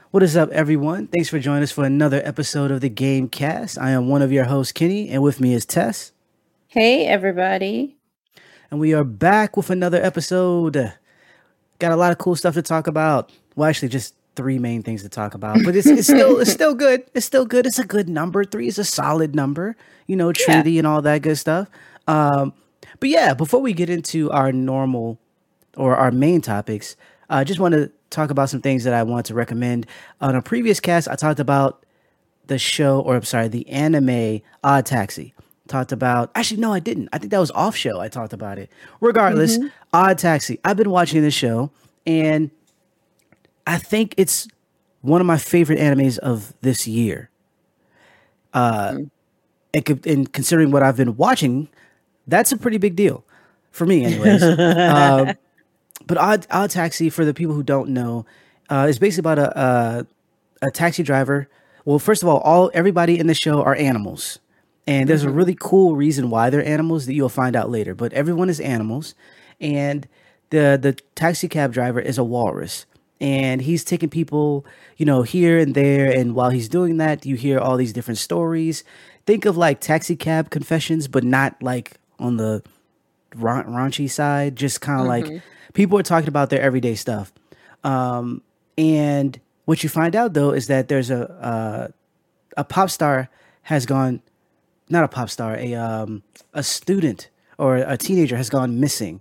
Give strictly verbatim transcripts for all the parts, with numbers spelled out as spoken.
What is up, everyone? Thanks for joining us for another episode of the Gamecast. I am one of your hosts, Kenny, and with me is Tess. Hey, everybody. And we are back with another episode. Got a lot of cool stuff to talk about. Well, actually, just three main things to talk about, but it's, it's still it's still good. It's still good. It's a good number. Three is a solid number. You know, Trinity yeah. and all that good stuff. Um, but yeah, before we get into our normal or our main topics, I uh, just want to talk about some things that I want to recommend. On a previous cast, I talked about the show, or I'm sorry, the anime Odd Taxi. Talked about, actually, no, I didn't. I think that was off show. I talked about it. Regardless, mm-hmm. Odd Taxi. I've been watching this show, and I think it's one of my favorite animes of this year. Uh, mm-hmm. and, and considering what I've been watching, that's a pretty big deal for me, anyways. um, But Odd, Odd Taxi, for the people who don't know, uh, is basically about a, a a taxi driver. Well, first of all, all everybody in the show are animals, and there's mm-hmm. a really cool reason why they're animals that you'll find out later. But everyone is animals, and the the taxi cab driver is a walrus, and he's taking people, you know, here and there. And while he's doing that, you hear all these different stories. Think of like Taxi Cab Confessions, but not like on the ra- raunchy side. Just kind of mm-hmm. like. People are talking about their everyday stuff. Um, and what you find out, though, is that there's a uh, a pop star has gone, not a pop star, a um, a student or a teenager has gone missing.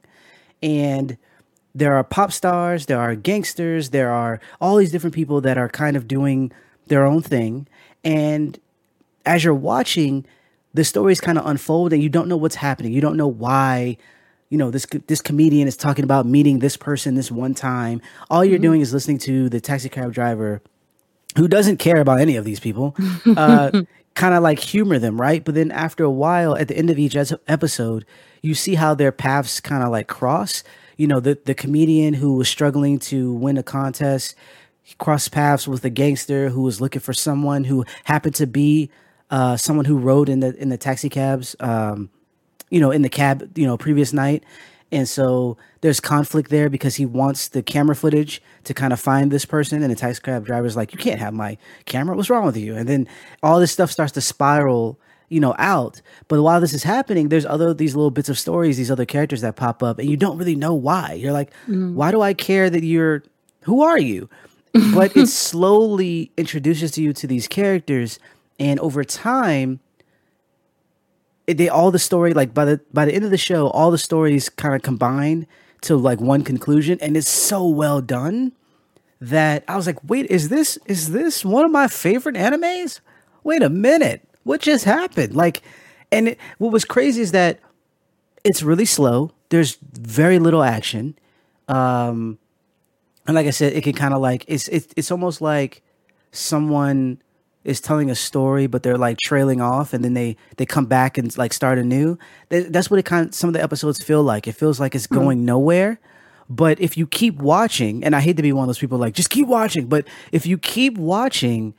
And there are pop stars, there are gangsters, there are all these different people that are kind of doing their own thing. And as you're watching, the stories kind of unfold and you don't know what's happening. You don't know why. You know, this this comedian is talking about meeting this person this one time. All you're mm-hmm. doing is listening to the taxi cab driver, who doesn't care about any of these people, uh, kind of like humor them, right? But then after a while, at the end of each episode, you see how their paths kind of like cross. You know, the, the comedian who was struggling to win a contest, he crossed paths with a gangster who was looking for someone who happened to be uh, someone who rode in the in the taxi cabs. Um, you know, in the cab, you know, previous night. And so there's conflict there because he wants the camera footage to kind of find this person. And the taxi cab driver's like, you can't have my camera. What's wrong with you? And then all this stuff starts to spiral, you know, out. But while this is happening, there's other, these little bits of stories, these other characters that pop up and you don't really know why. You're like, mm. why do I care that you're, who are you? But it slowly introduces to you to these characters. And over time, they all the story like by the by the end of the show, all the stories kind of combine to like one conclusion, and it's so well done that I was like, wait, is this is this one of my favorite animes? Wait a minute, what just happened? Like, and it, what was crazy is that it's really slow. There's very little action, um, and like I said, it can kind of like it's it's it's almost like someone is telling a story, but they're like trailing off, and then they they come back and like start anew. That's what it kind of, some of the episodes feel like. It feels like it's going mm. nowhere. But if you keep watching, and I hate to be one of those people like just keep watching, but if you keep watching,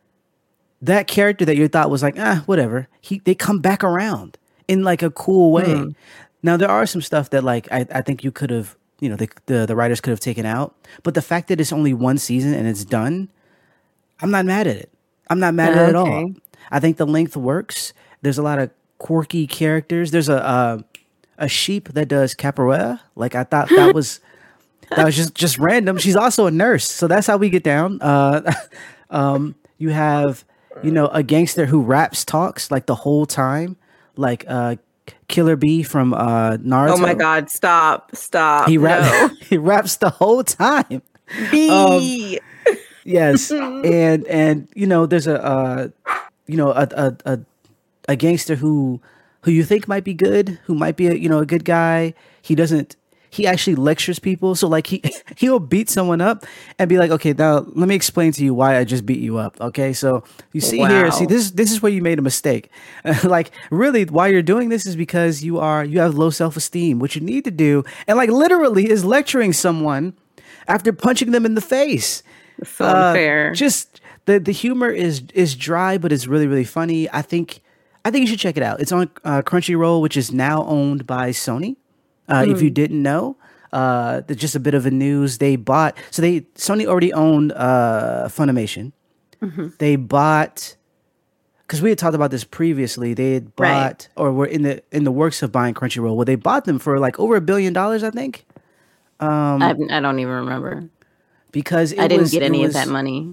that character that you thought was like ah whatever, he they come back around in like a cool way. Mm. Now there are some stuff that like I, I think you could have, you know, the, the the writers could have taken out, but the fact that it's only one season and it's done, I'm not mad at it. I'm not mad at it okay. at all. I think the length works. There's a lot of quirky characters. There's a uh, a sheep that does capoeira. Like I thought that was that was just, just random. She's also a nurse, so that's how we get down. Uh, um, you have you know a gangster who raps talks like the whole time, like uh, Killer Bee from uh, Naruto. Oh my God! Stop! Stop! He rap no. he raps the whole time. Bee. Um, Yes, and and you know there's a uh, you know a, a a a gangster who who you think might be good, who might be a, you know a good guy. He doesn't. He actually lectures people. So like he he'll beat someone up and be like, okay, now let me explain to you why I just beat you up. Okay, so you see wow. here, see this this is where you made a mistake. Like really, why you're doing this is because you are you have low self esteem. What you need to do, and like literally, is lecturing someone after punching them in the face. So unfair. Uh, just the the humor is is dry, but it's really really funny. I think I think you should check it out. It's on uh, Crunchyroll, which is now owned by Sony. Uh, mm. If you didn't know, uh, the, just a bit of a news. They bought so they Sony already owned uh, Funimation. Mm-hmm. They bought because we had talked about this previously. They had bought Right. or were in the in the works of buying Crunchyroll. Well, they bought them for like over a billion dollars, I think. Um, I, I don't even remember. because it I didn't was, get it any was, of that money.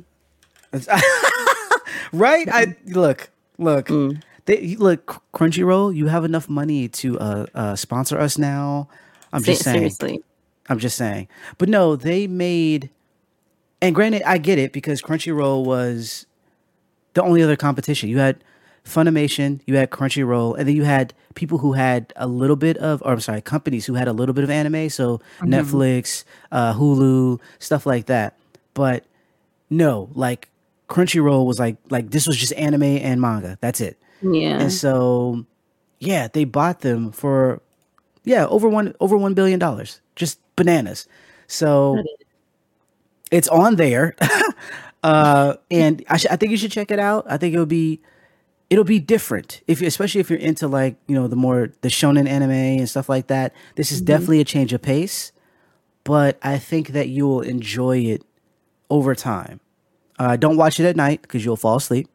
right? I look, look, Mm. they look Crunchyroll. You have enough money to uh, uh, sponsor us now. I'm Se- just saying. Seriously. I'm just saying. But no, they made. And granted, I get it because Crunchyroll was the only other competition. You had Funimation, you had Crunchyroll, and then you had people who had a little bit of, or I'm sorry, companies who had a little bit of anime. So Mm-hmm. Netflix, uh, Hulu, stuff like that. But no, like Crunchyroll was like like this was just anime and manga. That's it. Yeah. And so yeah, they bought them for yeah over one over one billion dollars. Just bananas. So it's on there, uh, and I, sh- I think you should check it out. I think it'll be it'll be different if you, especially if you're into like you know the more the shonen anime and stuff like that. This is Mm-hmm. definitely a change of pace, but I think that you will enjoy it over time. Uh, don't watch it at night because you'll fall asleep.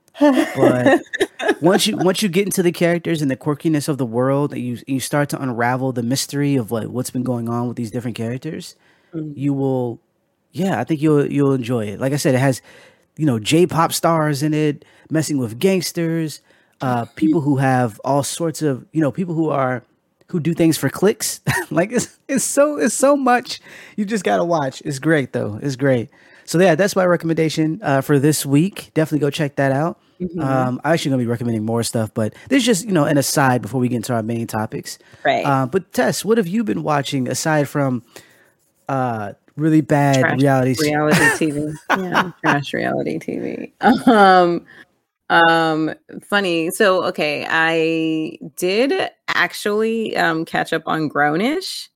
But once you once you get into the characters and the quirkiness of the world, and you you start to unravel the mystery of like what's been going on with these different characters, Mm. you will, yeah, I think you'll you'll enjoy it. Like I said, it has, you know, J-pop stars in it, messing with gangsters, uh, people who have all sorts of, you know, people who are who do things for clicks. Like it's it's so it's so much. You just gotta watch. It's great though. It's great. So yeah, that's my recommendation uh, for this week. Definitely go check that out. Mhm. Um, I'm actually gonna be recommending more stuff, but there's just you know an aside before we get into our main topics. Right. Uh, but Tess, what have you been watching aside from uh, really bad Trash reality? sh- reality T V. Yeah, trash reality T V. Um, um, funny. So, okay, I did actually um catch up on Grownish,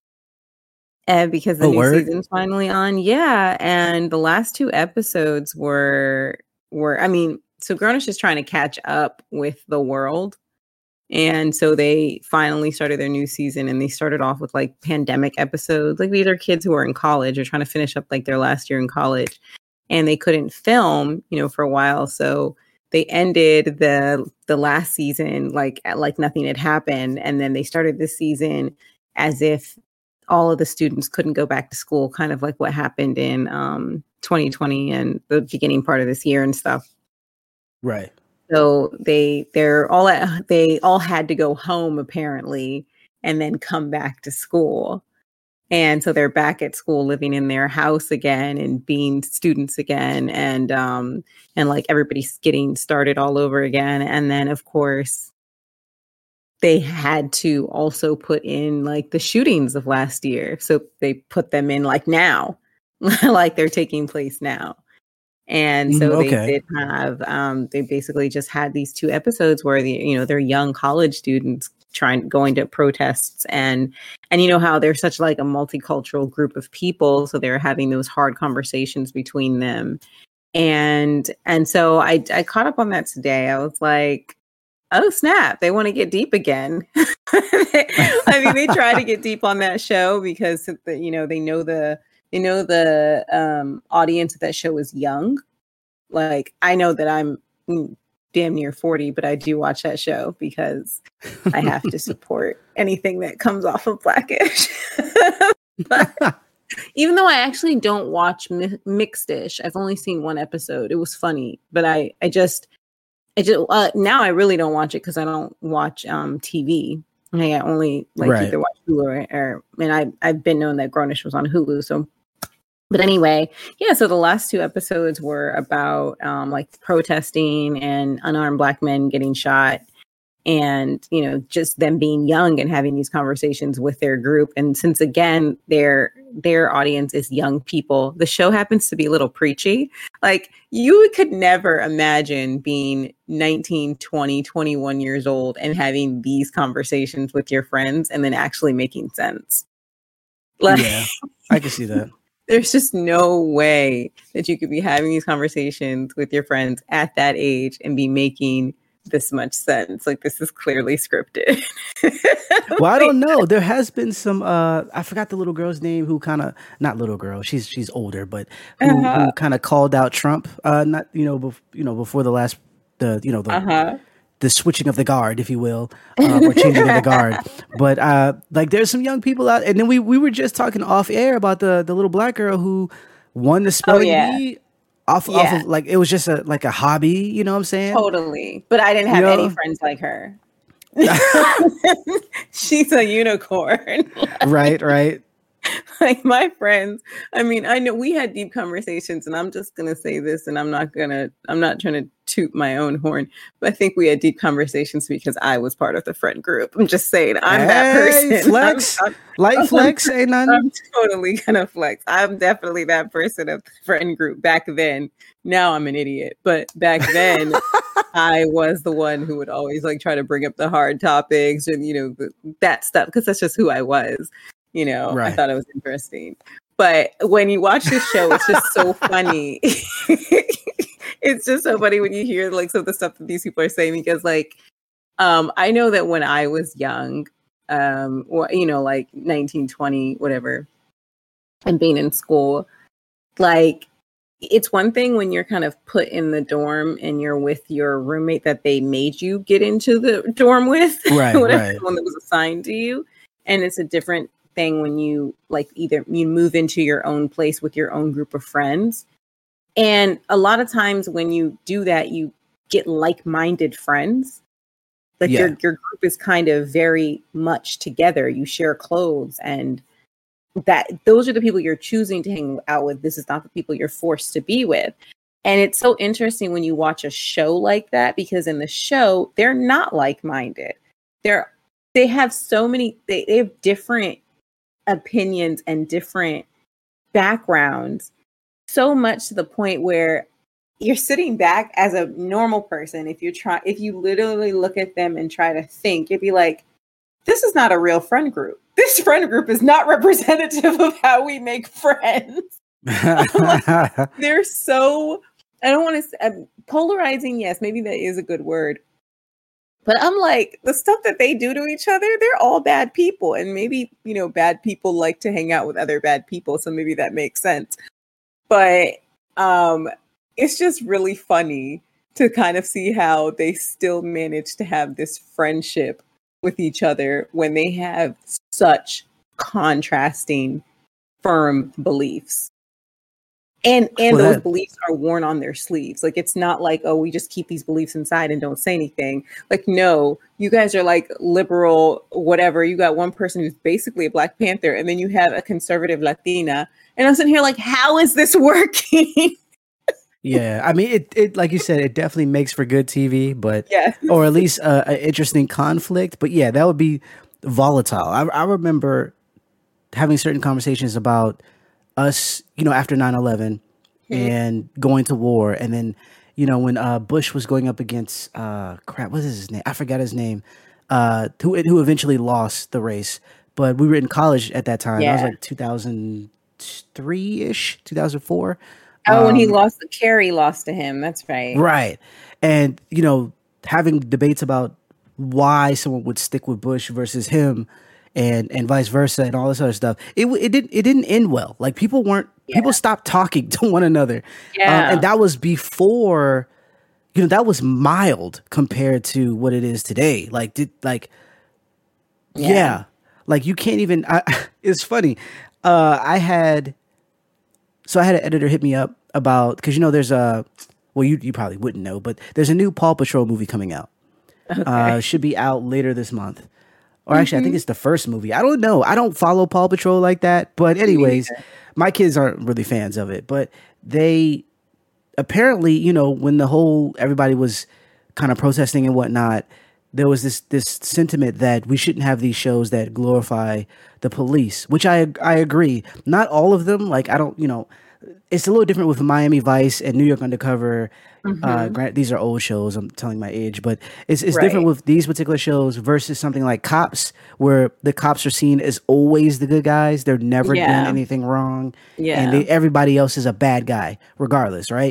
uh, because the Oh, new word? season's finally on. Yeah, and the last two episodes were were. I mean, so Grownish is trying to catch up with the world. And so they finally started their new season and they started off with like pandemic episodes. Like these are kids who are in college or trying to finish up like their last year in college and they couldn't film, you know, for a while. So they ended the the last season like like nothing had happened. And then they started this season as if all of the students couldn't go back to school, kind of like what happened in um, twenty twenty and the beginning part of this year and stuff. Right. So they they're all at, they all had to go home apparently and then come back to school. And so they're back at school living in their house again and being students again and um and like everybody's getting started all over again. And then of course they had to also put in like the shootings of last year. So they put them in like now. Like they're taking place now. And so Mm, they okay. did have, um, they basically just had these two episodes where the, you know, they're young college students trying, going to protests and, and you know how they're such like a multicultural group of people. So they're having those hard conversations between them. And, and so I, I caught up on that today. I was like, oh snap, they want to get deep again. I mean, they try to get deep on that show because, the, you know, they know the, they know the um, audience of that show is young. Like, I know that I'm mm, damn near forty, but I do watch that show because I have to support anything that comes off of Blackish. But even though I actually don't watch Mi- Mixed-ish, I've only seen one episode. It was funny, but I, I just, I just uh, now I really don't watch it because I don't watch um, T V. I only like Right. either watch Hulu or, or and I I've been known that Grownish was on Hulu, so. But anyway, yeah, so the last two episodes were about um, like protesting and unarmed Black men getting shot and, you know, just them being young and having these conversations with their group. And since, again, their their audience is young people, the show happens to be a little preachy. Like you could never imagine being nineteen, twenty, twenty-one years old and having these conversations with your friends and then actually making sense. Like, Yeah, I can see that. there's just no way that you could be having these conversations with your friends at that age and be making this much sense. Like, this is clearly scripted. Well, I don't know. There has been some. Uh, I forgot the little girl's name who kind of not little girl. She's she's older, but who, Uh-huh. who kind of called out Trump. Uh, not you know, bef- you know, before the last the you know the Uh-huh. the switching of the guard, if you will, um, or changing of the guard. But uh, like, there's some young people out, and then we we were just talking off air about the the little black girl who won the spelling yeah. bee off off Yeah. of like it was just a like a hobby. You know what I'm saying? Totally. But I didn't have You any know? friends like her. She's a unicorn. Right, right. Like, my friends, I mean, I know we had deep conversations, and I'm just gonna say this, and I'm not gonna I'm not trying to toot my own horn, but I think we had deep conversations because I was part of the friend group. I'm just saying, I'm that Hey, person. flex, I'm, light flex, ain't I'm, nothing. I'm totally gonna flex. I'm definitely that person of the friend group back then. Now I'm an idiot, but back then I was the one who would always like try to bring up the hard topics and, you know, the, that stuff, because that's just who I was. You know, I Right. thought it was interesting. But when you watch this show, it's just so funny. It's just so funny when you hear like some of the stuff that these people are saying, because like, um, I know that when I was young, um, or, you know, like nineteen, twenty, whatever, and being in school, like, it's one thing when you're kind of put in the dorm and you're with your roommate that they made you get into the dorm with, Right, whatever right. one that was assigned to you. And it's a different thing when you like either you move into your own place with your own group of friends. And a lot of times when you do that, you get like-minded friends. Like Yeah. your your group is kind of very much together. You share clothes, and that those are the people you're choosing to hang out with. This is not the people you're forced to be with. And it's so interesting when you watch a show like that, because in the show, they're not like-minded. They're they have so many they, they have different opinions and different backgrounds, so much to the point where you're sitting back as a normal person. If you try, if you literally look at them and try to think, you'd be like, this is not a real friend group. This friend group is not representative of how we make friends. They're so, I don't want to, uh, polarizing. Yes, maybe that is a good word. But I'm like, the stuff that they do to each other, they're all bad people. And maybe, you know, bad people like to hang out with other bad people. So maybe that makes sense. But um, it's just really funny to kind of see how they still manage to have this friendship with each other when they have such contrasting, firm beliefs. And and Well, those that- beliefs are worn on their sleeves. Like, it's not like, oh, we just keep these beliefs inside and don't say anything. Like, no, you guys are like liberal, whatever. You got one person who's basically a Black Panther, and then you have a conservative Latina. And I'm sitting here like, how is this working? Yeah, I mean, it, it like you said, it definitely makes for good T V, but Yeah. or at least uh, an interesting conflict. But yeah, that would be volatile. I, I remember having certain conversations about us, you know, after nine eleven and going to war. And then, you know, when uh, Bush was going up against, uh, crap, what is his name? I forgot his name, uh, who, who eventually lost the race. But we were in college at that time. That was Yeah. like two thousand three-ish, two thousand four. Oh, when he Um, lost, Carrie lost to him. That's right. Right. And, you know, having debates about why someone would stick with Bush versus him and and vice versa and all this other stuff. It w- it didn't it didn't end well. Like, people weren't people stopped talking to one another. Um, Yeah. and that was before, you know, that was mild compared to what it is today. Like, did like yeah. Yeah. Like, you can't even I, it's funny. Uh I had So I had an editor hit me up about, because, you know, there's a, well, you you probably wouldn't know, but there's a new Paw Patrol movie coming out. Uh, should be out later this month. Or actually, I think it's the first movie. I don't know. I don't follow Paw Patrol like that. But anyways, my kids aren't really fans of it. But they apparently, you know, when the whole, everybody was kind of protesting and whatnot, there was this this sentiment that we shouldn't have these shows that glorify the police, which I I agree. Not all of them. Like, I don't, you know, it's a little different with Miami Vice and New York Undercover. Uh, grant these are old shows. I'm telling my age, but it's it's different Right. with these particular shows versus something like Cops, where the cops are seen as always the good guys. They're never Yeah. doing anything wrong, Yeah. and they, everybody else is a bad guy, regardless, right?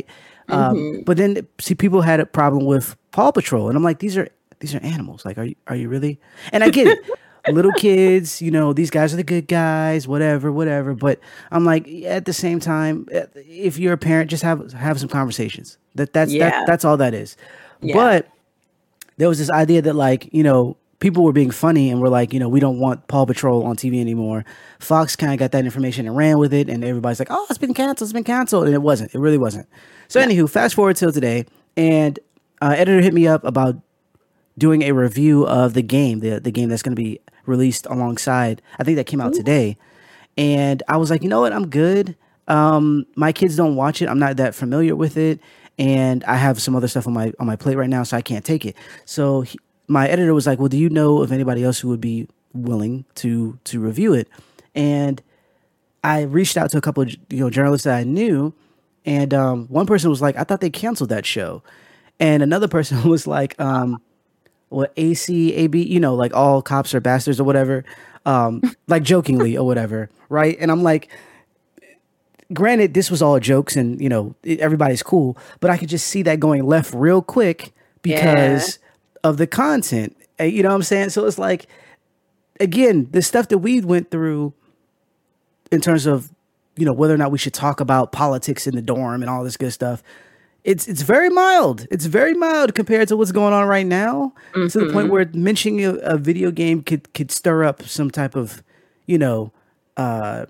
Um, Mhm. but then see, people had a problem with Paw Patrol, and I'm like, these are these are animals. Like, are you are you really? And I get it, little kids. You know, these guys are the good guys. Whatever, whatever. But I'm like, at the same time, eh, if you're a parent, just have have some conversations. That that's that Yeah. that's all that is. Yeah. But there was this idea that, like, you know, people were being funny and were like, you know, we don't want Paw Patrol on T V anymore. Fox kind of got that information and ran with it, and everybody's like, oh, it's been canceled, it's been canceled. And it wasn't. It really wasn't. So, anywho, fast forward till today, and uh, editor hit me up about doing a review of the game, the, the game that's going to be released alongside. I think that came out today. And I was like, you know what? I'm good. Um, my kids don't watch it. I'm not that familiar with it. And I have some other stuff on my on my plate right now, so I can't take it. So he, my editor was like, well, do you know of anybody else who would be willing to to review it? And I reached out to a couple of, you know, journalists that I knew, and um, one person was like, I thought they canceled that show. And another person was like, um, well, A C A B, you know, like all cops are bastards or whatever, um, like jokingly or whatever, right? And I'm like, granted, this was all jokes and, you know, it, everybody's cool, but I could just see that going left real quick because of the content. Uh, You know what I'm saying? So it's like, again, the stuff that we went through in terms of, you know, whether or not we should talk about politics in the dorm and all this good stuff. It's it's very mild. It's very mild compared to what's going on right now. To the point where mentioning a, a video game could could stir up some type of, you know, uh,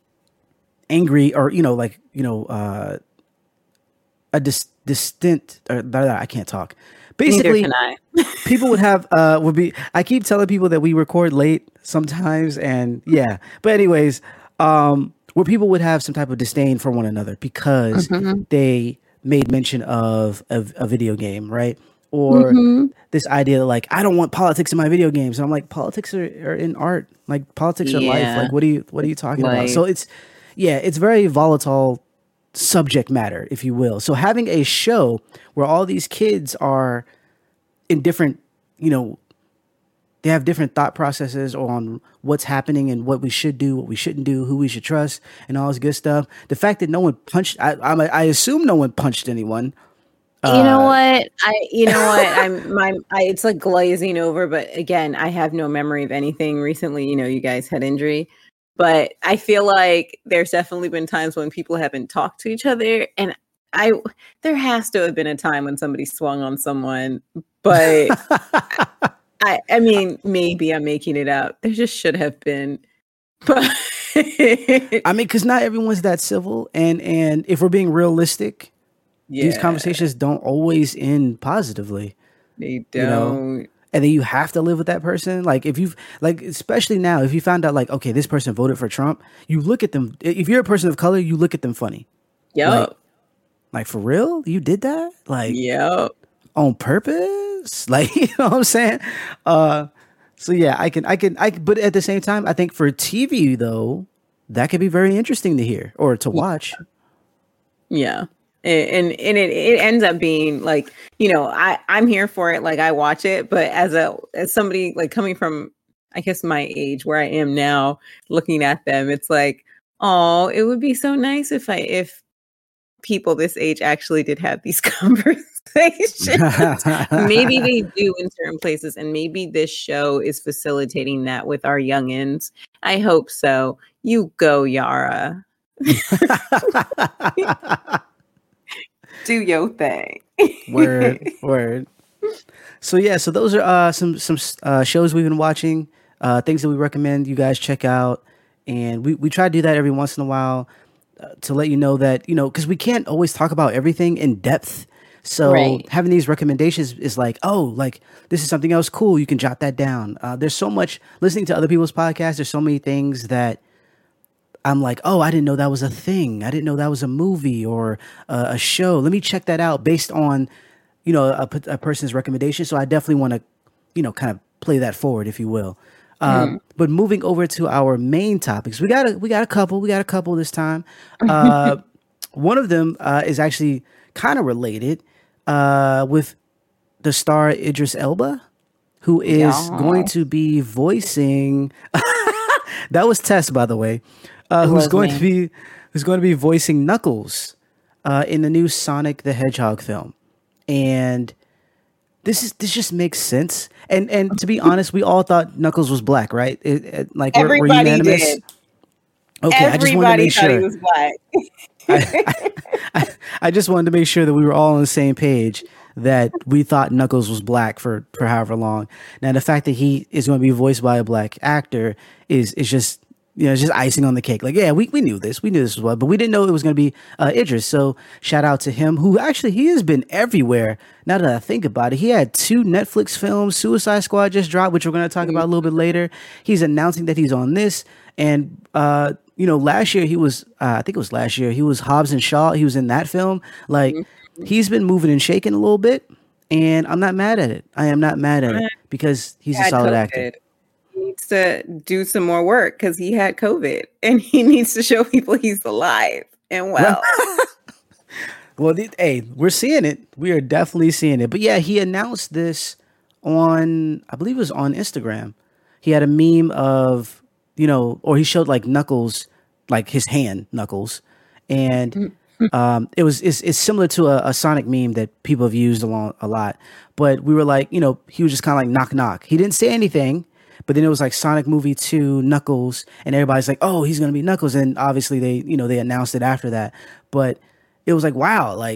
angry or, you know, like, you know, uh, a dis- distinct or blah, blah, I can't talk. Basically, Neither can I. people would have uh would be I keep telling people that we record late sometimes, and yeah. But anyways, um where people would have some type of disdain for one another because they made mention of a, a video game, right? Or this idea that, like, I don't want politics in my video games. And I'm like, politics are, are in art. Like, politics are life. Yeah. Like, what are you what are you talking about? Like- So it's yeah, it's very volatile subject matter, if you will. So having a show where all these kids are in different, you know, they have different thought processes on what's happening and what we should do, what we shouldn't do, who we should trust, and all this good stuff. The fact that no one punched, I, I'm, I assume no one punched anyone. You know what? I you know what? I'm my I, it's like glazing over, but again, I have no memory of anything recently. You know, you guys had injury, but I feel like there's definitely been times when people haven't talked to each other, and I there has to have been a time when somebody swung on someone, but I I mean, maybe I'm making it up. There just should have been, but I mean, because not everyone's that civil, and and if we're being realistic, these yeah, conversations don't always end positively. they you know, don't. And then you have to live with that person. Like, if you've, like, especially now, if you found out, like, okay, this person voted for Trump, you look at them. If you're a person of color, you look at them funny. Yep. Like, like, for real? You did that? Like, Yep. on purpose? Like, you know what I'm saying? Uh, so yeah, I can, I can, I. But at the same time, I think for T V though, that could be very interesting to hear or to watch. Yeah. And and it, it ends up being like, you know, I, I'm here for it. Like, I watch it, but as a as somebody like coming from, I guess, my age where I am now, looking at them, it's like, oh, it would be so nice if I if people this age actually did have these conversations. Maybe they do in certain places, and maybe this show is facilitating that with our youngins. I hope so. You go, Yara. Do your thing. Word, word. So yeah, so those are uh, some some uh, shows we've been watching, uh, things that we recommend you guys check out, and we we try to do that every once in a while uh, to let you know that, you know, because we can't always talk about everything in depth. So Right. having these recommendations is like, oh, like, this is something else cool. You can jot that down. Uh, there's so much listening to other people's podcasts. There's so many things that I'm like, oh, I didn't know that was a thing. I didn't know that was a movie or uh, a show. Let me check that out based on, you know, a, a person's recommendation. So I definitely want to, you know, kind of play that forward, if you will. Um, But moving over to our main topics, we got a we got a couple. We got a couple this time. Uh, one of them uh, is actually kind of related uh, with the star Idris Elba, who is Yeah. going to be voicing. That was Tess, by the way. Uh, who's was going me. to be who's going to be voicing Knuckles uh, in the new Sonic the Hedgehog film, and this is this just makes sense. And and to be honest, we all thought Knuckles was black, right? It, it, like we're, we're Everybody unanimous. did. Okay, I just wanted to Everybody make thought he sure. was black. I, I, I just wanted to make sure that we were all on the same page, that we thought Knuckles was black for, for however long. Now, the fact that he is going to be voiced by a black actor is is just, you know, it's just icing on the cake. Like, yeah, we, we knew this. We knew this was what, but we didn't know it was going to be uh, Idris. So shout out to him, who actually, he has been everywhere. Now that I think about it, he had two Netflix films. Suicide Squad just dropped, which we're going to talk about a little bit later. He's announcing that he's on this. And, uh, you know, last year he was, uh, I think it was last year, he was Hobbs and Shaw. He was in that film. Like, mm-hmm. he's been moving and shaking a little bit, and I'm not mad at it. I am not mad at it because he's a solid COVID. actor. He needs to do some more work because he had COVID, and he needs to show people he's alive and well. Well, th- hey, we're seeing it. We are definitely seeing it. But yeah, he announced this on, I believe it was on Instagram. He had a meme of, you know, or he showed like Knuckles, like his hand Knuckles, and um, it was it's, it's similar to a, a Sonic meme that people have used a, long, a lot. But we were like, you know, he was just kind of like knock knock. He didn't say anything, but then it was like Sonic Movie two Knuckles, and everybody's like, oh, he's gonna be Knuckles, and obviously they, you know, they announced it after that. But it was like, wow, like,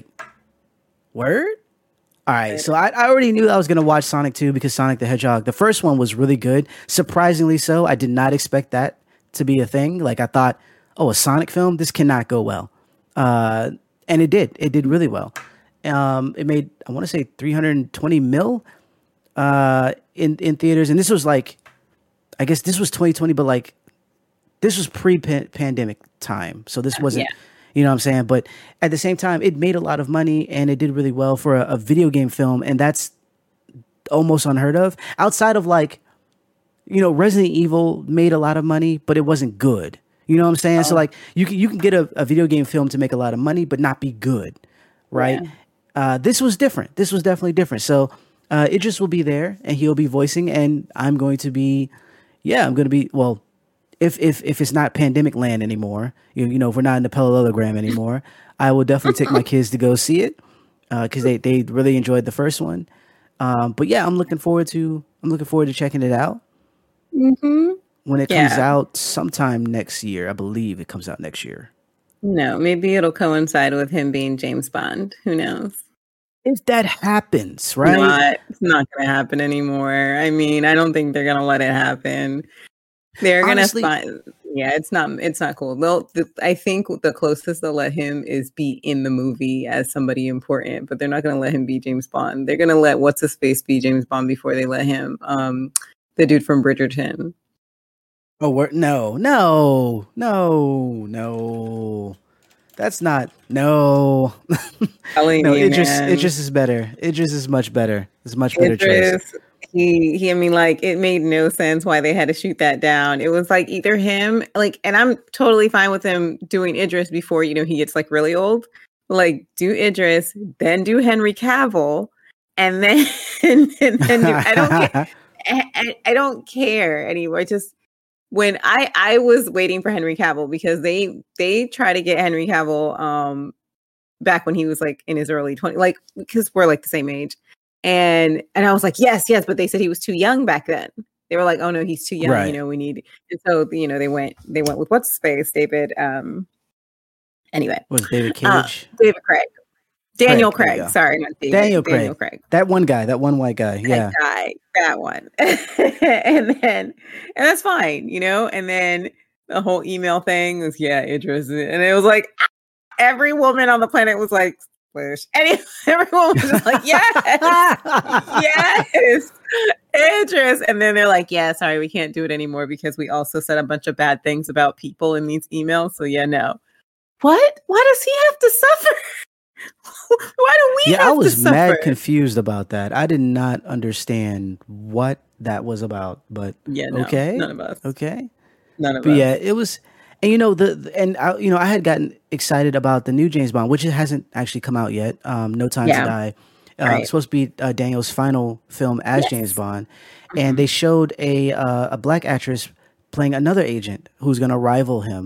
word. All right, so I, I already knew I was going to watch Sonic two because Sonic the Hedgehog, the first one was really good. Surprisingly so. I did not expect that to be a thing. Like, I thought, oh, a Sonic film? This cannot go well. Uh, and it did. It did really well. Um, it made, I want to say, three hundred twenty mil uh, in, in theaters. And this was like, I guess this was twenty twenty, but like, this was pre-pandemic time. So this wasn't... Yeah. You know what I'm saying? But at the same time, it made a lot of money and it did really well for a, a video game film. And that's almost unheard of. Outside of like, you know, Resident Evil made a lot of money, but it wasn't good. You know what I'm saying? Oh. So like you can, you can get a, a video game film to make a lot of money, but not be good. Right. Yeah. Uh, this was different. This was definitely different. So uh, Idris will be there and he'll be voicing, and I'm going to be, yeah, I'm going to be, well, If if if it's not pandemic land anymore, you, you know, if we're not in the parallelogram anymore, I will definitely take my kids to go see it because uh, they, they really enjoyed the first one. Um, but yeah, I'm looking forward to I'm looking forward to checking it out mm-hmm. when it yeah. comes out sometime next year. I believe it comes out next year. No, maybe it'll coincide with him being James Bond. Who knows? If that happens, right? Not, it's not going to happen anymore. I mean, I don't think they're going to let it happen. They're Honestly, gonna find, yeah. It's not. It's not cool. They'll. The, I think the closest they'll let him is be in the movie as somebody important, but they're not gonna let him be James Bond. They're gonna let what's his face be James Bond before they let him. Um, the dude from Bridgerton. Oh, we're, no, no, no, no. That's not no. no, you, it just man. it just is better. It just is much better. It's much better Idris, choice. He, he, I mean, like, it made no sense why they had to shoot that down. It was like either him, like, and I'm totally fine with him doing Idris before, you know, he gets like really old. Like, do Idris, then do Henry Cavill, and then, and, and then do, I don't care. I, I don't care anymore. Just when I, I was waiting for Henry Cavill because they, they try to get Henry Cavill um, back when he was like in his early twenties, like, because we're like the same age. And and I was like, yes, yes, but they said he was too young back then. They were like, oh no, he's too young. Right. You know, we need. And so you know, they went they went with what's his face, David. Um, anyway, was David Cage? Uh, David Craig, Daniel Craig. Craig. Sorry, not David. Daniel, Daniel Craig. Craig. That one guy, that one white guy. That yeah, guy, that one. and then and that's fine, you know. And then the whole email thing was yeah, Idris, and it was like every woman on the planet was like. And everyone was just like, yes, yes, Idris. And then they're like, yeah, sorry, we can't do it anymore because we also said a bunch of bad things about people in these emails. So yeah, no. What? Why does he have to suffer? Why do we yeah, have I was to suffer? mad confused about that. I did not understand what that was about, but yeah, no, okay. None of us. Okay. None of but us. yeah, it was. And you know the and I, you know I had gotten excited about the new James Bond, which it hasn't actually come out yet. Um, No Time yeah. to Die. Uh, right. It's supposed to be uh, Daniel's final film as yes. James Bond, mm-hmm. and they showed a uh, a black actress playing another agent who's going to rival him.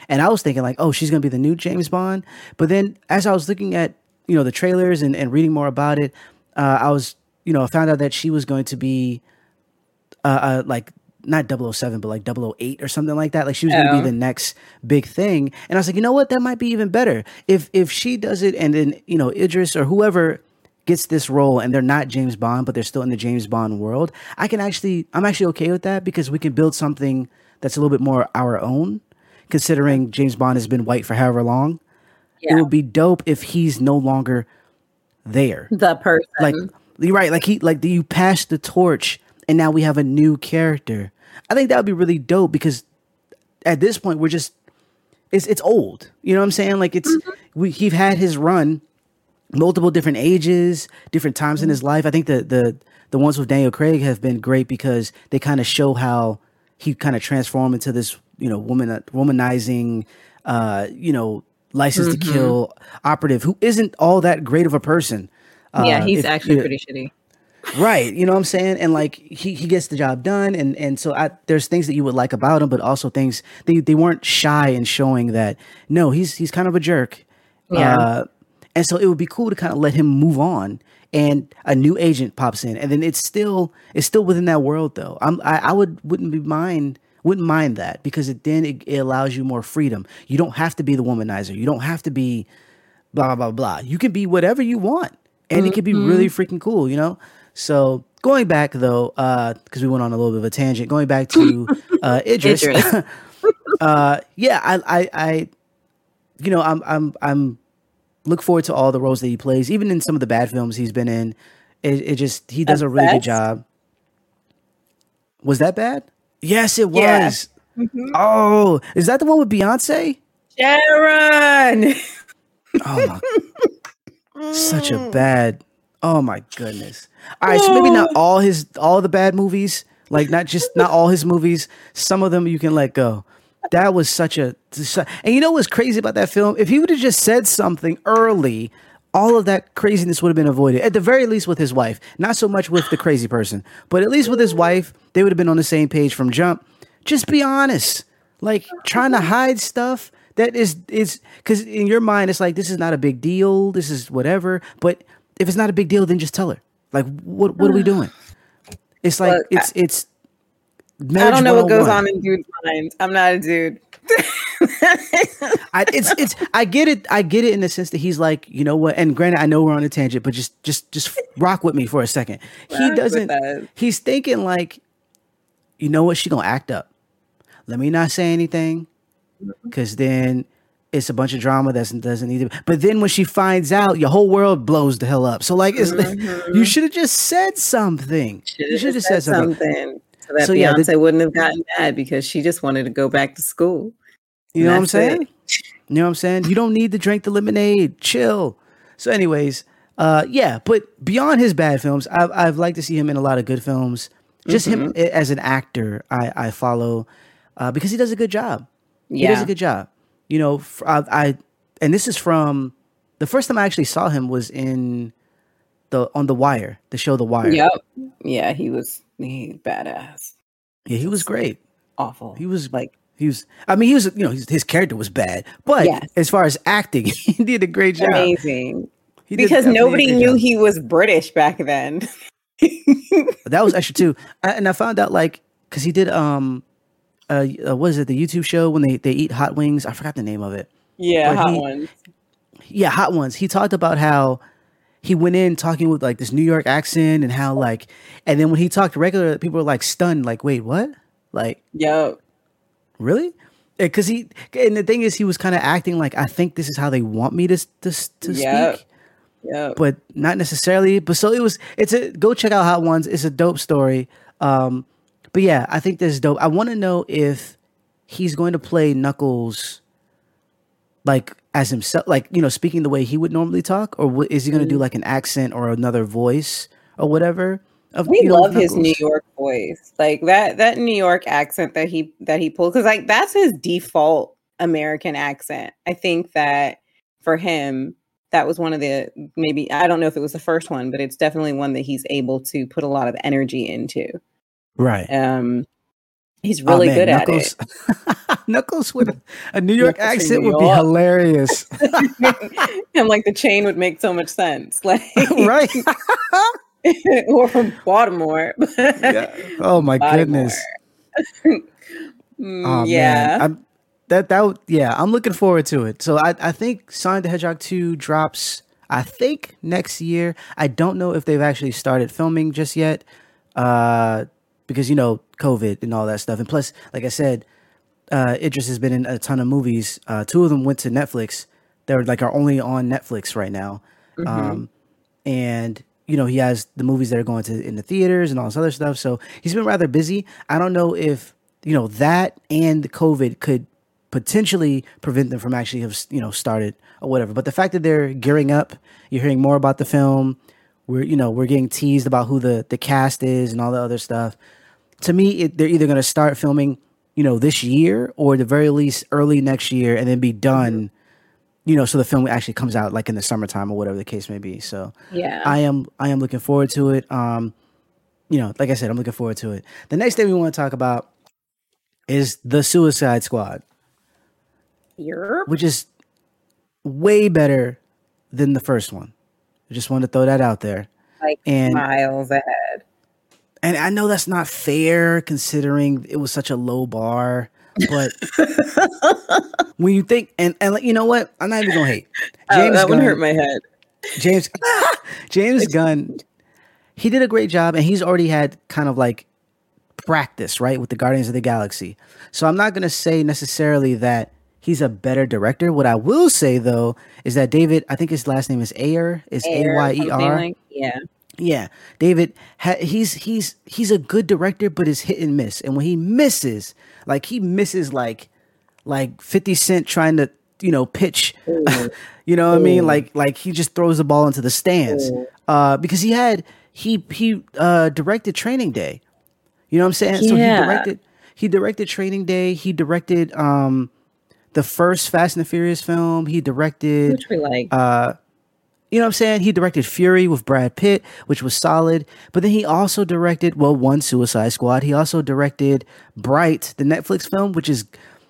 And I was thinking like, oh, she's gonna be the new James Bond. But then as I was looking at, you know, the trailers and, and reading more about it, uh, I was, you know, I found out that she was going to be uh, uh like not double oh seven, but like double oh eight or something like that. Like she was going to be Oh. the next big thing. And I was like, you know what? That might be even better. If if she does it and then, you know, Idris or whoever gets this role and they're not James Bond, but they're still in the James Bond world, I can actually, I'm actually okay with that because we can build something that's a little bit more our own, considering James Bond has been white for however long. It Yeah. would be dope if he's no longer there. The person. Like you're right, like he like you passed the torch and now we have a new character. I think that would be really dope because at this point we're just it's it's old. You know what I'm saying? Like it's we he've had his run, multiple different ages, different times in his life. I think the the the ones with Daniel Craig have been great because they kind of show how he kind of transformed into this, you know, woman womanizing uh, you know, license to kill operative who isn't all that great of a person. yeah, Uh, he's if- actually yeah. pretty shitty. Right, you know what I'm saying, and like he, he gets the job done, and and so I, there's things that you would like about him, but also things they, they weren't shy in showing that no, he's he's kind of a jerk, Yeah. uh, and so it would be cool to kind of let him move on, and a new agent pops in, and then it's still it's still within that world though. I'm I, I would wouldn't be mind wouldn't mind that because it then it, it allows you more freedom. You don't have to be the womanizer. You don't have to be blah blah blah blah. You can be whatever you want, and it can be really freaking cool, you know. So going back though, because we went on a little bit of a tangent. Going back to uh, Idris, Idris. uh, yeah, I, I, I, you know, I'm, I'm, I'm look forward to all the roles that he plays, even in some of the bad films he's been in. It, it just he does a really good Obsessed? job. Was that bad? Yes, it Yeah. was. Oh, is that the one with Beyonce? Sharon. Oh my, such a bad. Oh my goodness. All right, so maybe not all his all the bad movies, like not just not all his movies. Some of them you can let go. That was such a, and you know what's crazy about that film? If he would have just said something early, all of that craziness would have been avoided. At the very least with his wife, not so much with the crazy person, but at least with his wife, they would have been on the same page from jump. Just be honest. Like trying to hide stuff that is is because in your mind it's like this is not a big deal. This is whatever. But if it's not a big deal, then just tell her. Like what what are we doing? It's like Look, it's it's. I don't know what goes one oh one. on in dude's minds. I'm not a dude. I, it's it's I get it I get it in the sense that he's like, you know what, and granted I know we're on a tangent, but just just just rock with me for a second. He Rock with doesn't us. he's thinking like, you know what, she gonna act up. Let me not say anything, because then it's a bunch of drama that doesn't doesn't need to. But then when she finds out, your whole world blows the hell up. So like, it's like, you should have just said something. You should have said, something. something so that So, yeah, Beyonce the- wouldn't have gotten mad because she just wanted to go back to school. You know what I'm That's saying? it. You know what I'm saying? You don't need to drink the lemonade. Chill. So, anyways, uh, yeah. But beyond his bad films, I've I've liked to see him in a lot of good films. Just him Mm-hmm. as an actor, I I follow uh, because he does a good job. He Yeah. does a good job. You know, f- I, I and this is from the first time I actually saw him was in the on The Wire, the show The Wire. Yep. Yeah, he was he badass. Yeah, he was great. Awful. He was like he was. I mean, he was. You know, his, his character was bad, but Yes. as far as acting, he did a great job. amazing. He did Because definitely a nobody good knew job. he was British back then. That was extra too, I, and I found out like because he did um, uh, uh, what is it? The YouTube show when they they eat hot wings. I forgot the name of it. Yeah, Where hot he- ones. Yeah, hot ones. He talked about how he went in talking with like this New York accent and how like, and then when he talked regular, people were like stunned, like, wait, what? Like, Yep. really? Because he and the thing is, he was kind of acting like I think this is how they want me to to to Yep. speak. Yep. But not necessarily. But so it was. It's a go check out Hot Ones. It's a dope story. Um, but yeah, I think this is dope. I want to know if he's going to play Knuckles like as himself, like you know, speaking the way he would normally talk, or wh- is he going to do like an accent or another voice or whatever? Of, We you know, love his Knuckles? New York voice, like that that New York accent that he that he pulled, because like that's his default American accent. I think that for him, that was one of the maybe I don't know if it was the first one, but it's definitely one that he's able to put a lot of energy into. Right. Um, He's Oh really man, good at it. Knuckles. Knuckles with a, a New York Knuckles from accent New would be York. hilarious. And like the chain would make so much sense. Like Right? or from Baltimore. Yeah. Oh my Baltimore. goodness. Mm, Oh man. yeah. I'm that that would- yeah, I'm looking forward to it. So I I think Sonic the Hedgehog two drops I think next year. I don't know if they've actually started filming just yet. Uh because you know, COVID and all that stuff. And plus, like I said, uh Idris has been in a ton of movies. Uh two of them went to Netflix. They're like are only on Netflix right now. Mm-hmm. Um and you know he has the movies that are going to in the theaters and all this other stuff, so he's been rather busy. I don't know if you know that and the COVID could potentially prevent them from actually have you know started or whatever, but the fact that they're gearing up, you're hearing more about the film, we're you know we're getting teased about who the the cast is and all the other stuff. To me it, they're either going to start filming you know this year or at the very least early next year and then be done, you know, so the film actually comes out like in the summertime or whatever the case may be. So Yeah. I am I am looking forward to it. Um, you know, like I said, I'm looking forward to it. The next thing we want to talk about is the Suicide Squad, Europe. which is way better than the first one. I just wanted to throw that out there. Like And miles ahead. and I know that's not fair considering it was such a low bar, but when you think and and like, you know what, I'm not even gonna hate Oh, James that one Gunn. hurt my head. James James Gunn, he did a great job, and he's already had kind of like practice, right, with the Guardians of the Galaxy. So I'm not going to say necessarily that he's a better director. What I will say though is that David, I think his last name is Ayer, is A Air, Y E something R. like yeah. Yeah, David, ha- he's he's he's a good director, but it's hit and miss. And when he misses, like he misses like like fifty Cent trying to you know pitch, Ooh. you know what I mean? Ooh. Like like he just throws the ball into the stands. Ooh. Uh, because he had he he uh directed Training Day. You know what I'm saying? So he Yeah. directed he directed Training Day. He directed um the first Fast and the Furious film. He directed Which we like. uh you know what I'm saying? He directed Fury with Brad Pitt, which was solid. But then he also directed, well, one Suicide Squad. He also directed Bright, the Netflix film, which is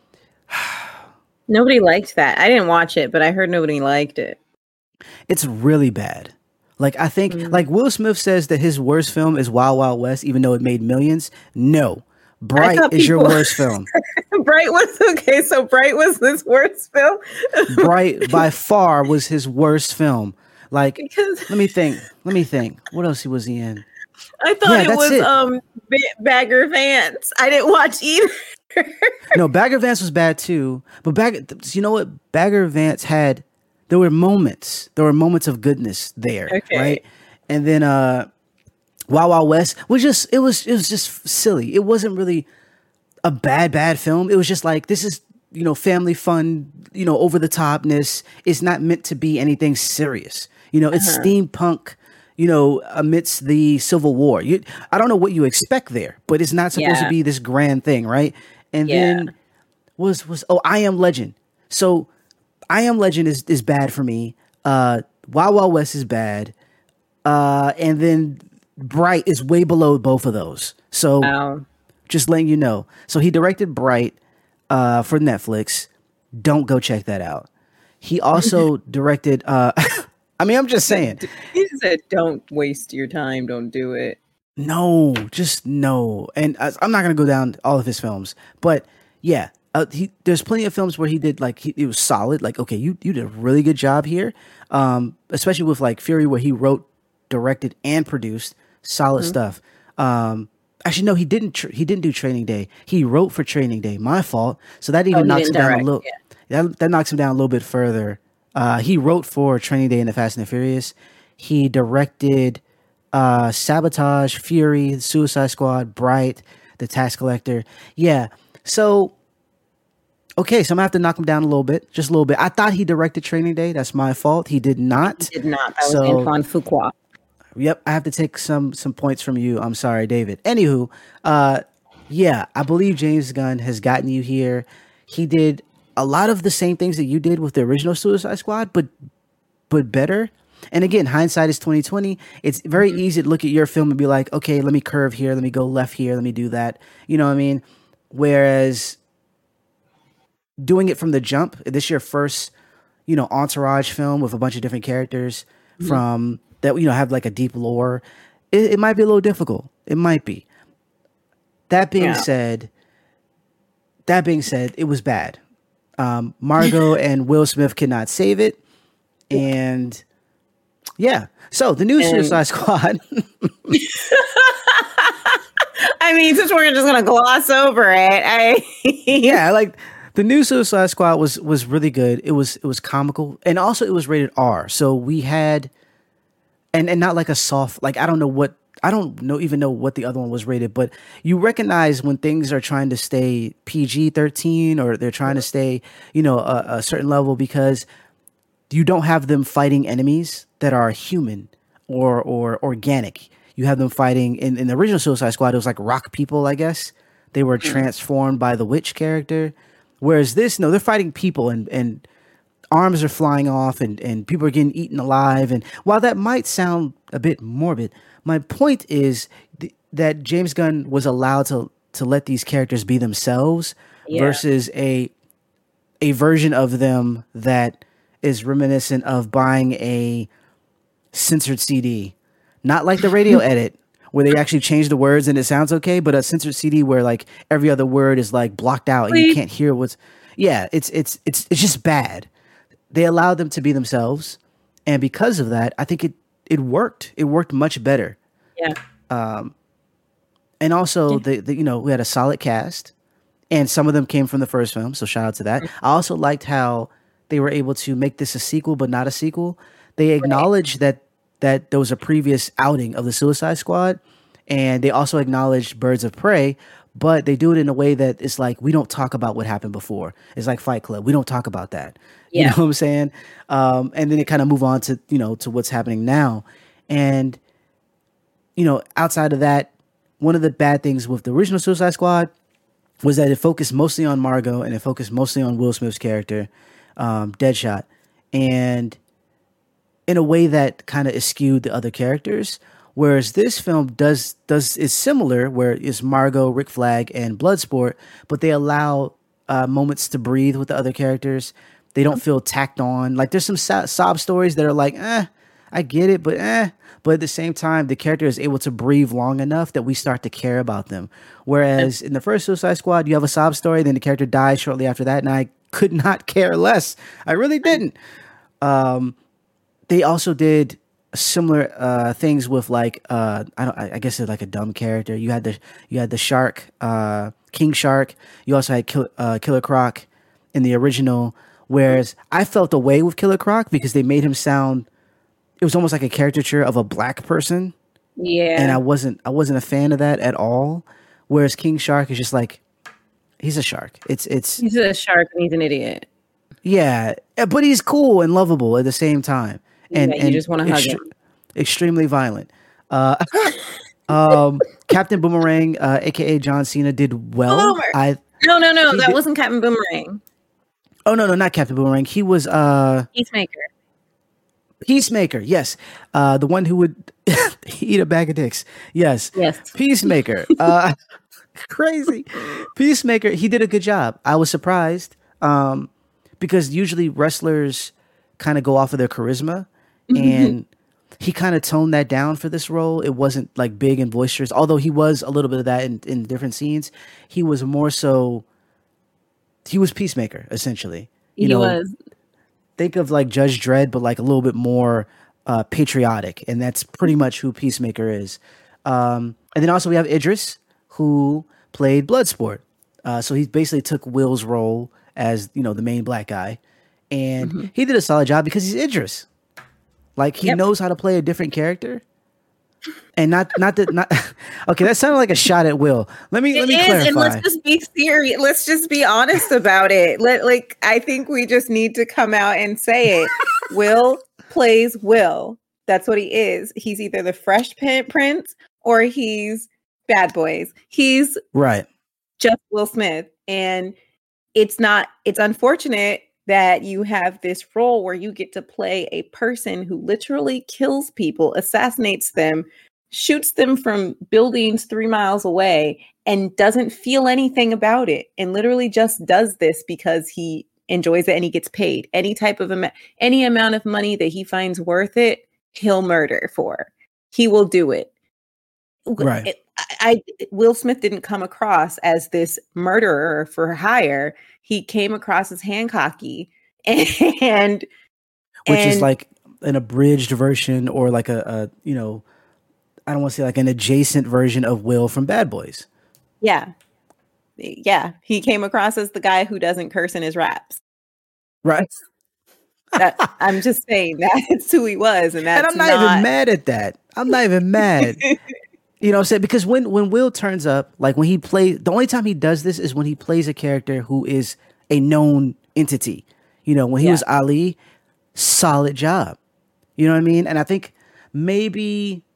Nobody liked that. I didn't watch it, but I heard nobody liked it. it's really bad. Like I think Mm. like Will Smith says that his worst film is Wild Wild West, even though it made millions. No. Bright thought is your people- worst film. Bright was okay. So Bright was this worst film Bright by far was his worst film. Like because let me think. Let me think. What else was he in? I thought Yeah, it that's was it. um B- Bagger Vance. I didn't watch either. No, Bagger Vance was bad too. But Bagger, you know what? Bagger Vance had, there were moments. There were moments of goodness there, Okay. right? And then uh, Wild Wild West was just, it was, it was just silly. It wasn't really a bad, bad film. It was just like, this is, you know, family fun, you know, over the topness. It's not meant to be anything serious. You know, it's Uh-huh. steampunk, you know, amidst the Civil War. You, I don't know what you expect there, but it's not supposed Yeah. to be this grand thing, right? And Yeah. then was was oh I Am Legend. So I Am Legend is is bad for me. Uh, Wild Wild West is bad. Uh, and then Bright is way below both of those. So Wow. just letting you know. So he directed Bright uh, for Netflix. Don't go check that out. He also directed. Uh, I mean, I'm just saying. He said, "Don't waste your time. Don't do it." No, just no. And I, I'm not gonna go down all of his films, but yeah, uh, he, there's plenty of films where he did like he, it was solid. Like, okay, you you did a really good job here, um, especially with like Fury, where he wrote, directed, and produced solid Mm-hmm. stuff. Um, actually, no, he didn't. Tr- he didn't do Training Day. He wrote for Training Day. My fault. So that even Oh, he knocks him didn't down direct, a little. That that knocks him down a little bit further. Uh, he wrote for Training Day and the Fast and the Furious. He directed uh, Sabotage, Fury, Suicide Squad, Bright, The Tax Collector. Yeah. So, okay, so I'm going to have to knock him down a little bit, just a little bit. I thought he directed Training Day. That's my fault. He did not. He did not. That was So- Antoine Fuqua. Yep, I have to take some some points from you. I'm sorry, David. Anywho, uh, yeah, I believe James Gunn has gotten you here. He did a lot of the same things that you did with the original Suicide Squad, but but better. And again, hindsight is twenty twenty. It's very easy to look at your film and be like, okay, let me curve here, let me go left here, let me do that. You know what I mean? Whereas doing it from the jump, this is your first, you know, entourage film with a bunch of different characters mm-hmm. from that, you know, have like a deep lore. It, it might be a little difficult. It might be. That being yeah. said, that being said, it was bad. Um, Margot and Will Smith cannot save it. And yeah. So the new and- Suicide Squad. I mean, since we're just going to gloss over it. I yeah, like the new Suicide Squad was was really good. It was it was comical. And also it was rated R. So we had and, and not like a soft, like I don't know what I don't know even know what the other one was rated, but you recognize when things are trying to stay P G thirteen or they're trying to stay, you know, a, a certain level because you don't have them fighting enemies that are human or or organic. You have them fighting in, in the original Suicide Squad. It was like rock people, I guess. They were transformed by the witch character. Whereas this, no, they're fighting people and, and arms are flying off and, and people are getting eaten alive. And while that might sound a bit morbid, my point is th- that James Gunn was allowed to to let these characters be themselves yeah. versus a a version of them that is reminiscent of buying a censored C D. Not like the radio edit where they actually change the words and it sounds okay, but a censored C D where like every other word is like blocked out and you can't hear what's yeah, it's it's it's it's just bad. They allowed them to be themselves, and because of that, I think it it worked. It worked much better. Yeah. Um and also yeah. the, the you know, we had a solid cast and some of them came from the first film, so shout out to that. I also liked how they were able to make this a sequel but not a sequel. They acknowledged right. that that there was a previous outing of the Suicide Squad, and they also acknowledged Birds of Prey, but they do it in a way that it's like, we don't talk about what happened before. It's like Fight Club. We don't talk about that. Yeah. You know what I'm saying? Um, and then they kind of move on to, you know, to what's happening now. And, you know, outside of that, one of the bad things with the original Suicide Squad was that it focused mostly on Margot and it focused mostly on Will Smith's character, um, Deadshot. And in a way that kind of eschewed the other characters, whereas this film does does is similar, where it's Margot, Rick Flag, and Bloodsport, but they allow uh, moments to breathe with the other characters. They don't feel tacked on. Like there's some so- sob stories that are like, eh, I get it, but eh. But at the same time, the character is able to breathe long enough that we start to care about them. Whereas in the first Suicide Squad, you have a sob story, then the character dies shortly after that, and I could not care less. I really didn't. Um, They also did similar uh, things with like uh, I don't I guess it's like a dumb character. You had the you had the shark, uh, King Shark. You also had Kill, uh, Killer Croc in the original. Whereas I felt away with Killer Croc because they made him sound. It was almost like a caricature of a black person. Yeah, and I wasn't I wasn't a fan of that at all. Whereas King Shark is just like he's a shark. It's it's he's a shark and he's an idiot. Yeah, but he's cool and lovable at the same time. And, yeah, you and just want to hug extre- him. Extremely violent. Uh, um, Captain Boomerang, uh, aka John Cena, did well. I no, no, no, that did, wasn't Captain Boomerang. Oh no, no, not Captain Boomerang. He was uh, Peacemaker. Peacemaker, yes, uh, the one who would eat a bag of dicks. Yes, yes. Peacemaker. uh, crazy. Peacemaker. He did a good job. I was surprised um, because usually wrestlers kind of go off of their charisma. And he kind of toned that down for this role. It wasn't like big and boisterous, although he was a little bit of that in, in different scenes. He was more so, he was Peacemaker, essentially. You he know, was. Think of like Judge Dredd, but like a little bit more uh, patriotic. And that's pretty much who Peacemaker is. Um, and then also we have Idris, who played Bloodsport. Uh, so he basically took Will's role as, you know, the main black guy. And mm-hmm. he did a solid job because he's Idris. Like he yep. knows how to play a different character, and not not that not. Okay, that sounded like a shot at Will. Let me it let me is, clarify. And let's just be serious. Let's just be honest about it. Let like I think we just need to come out and say it. Will plays Will. That's what he is. He's either the Fresh Prince or he's Bad Boys. He's right. Just Will Smith, and it's not. It's unfortunate that you have this role where you get to play a person who literally kills people, assassinates them, shoots them from buildings three miles away, and doesn't feel anything about it, and literally just does this because he enjoys it and he gets paid. Any type of am- any amount of money that he finds worth it, he'll murder for. He will do it. Right. It, I, I Will Smith didn't come across as this murderer for hire. He came across as Hancocky, and which and, is like an abridged version, or like a, a you know, I don't want to say like an adjacent version of Will from Bad Boys. Yeah. Yeah. He came across as the guy who doesn't curse in his raps. Right. That, I'm just saying that's who he was. And that's and I'm not, not even mad at that. I'm not even mad. You know what I'm saying? Because when, when Will turns up, like when he plays, the only time he does this is when he plays a character who is a known entity. You know, when he yeah. was Ali, solid job. You know what I mean? And I think maybe,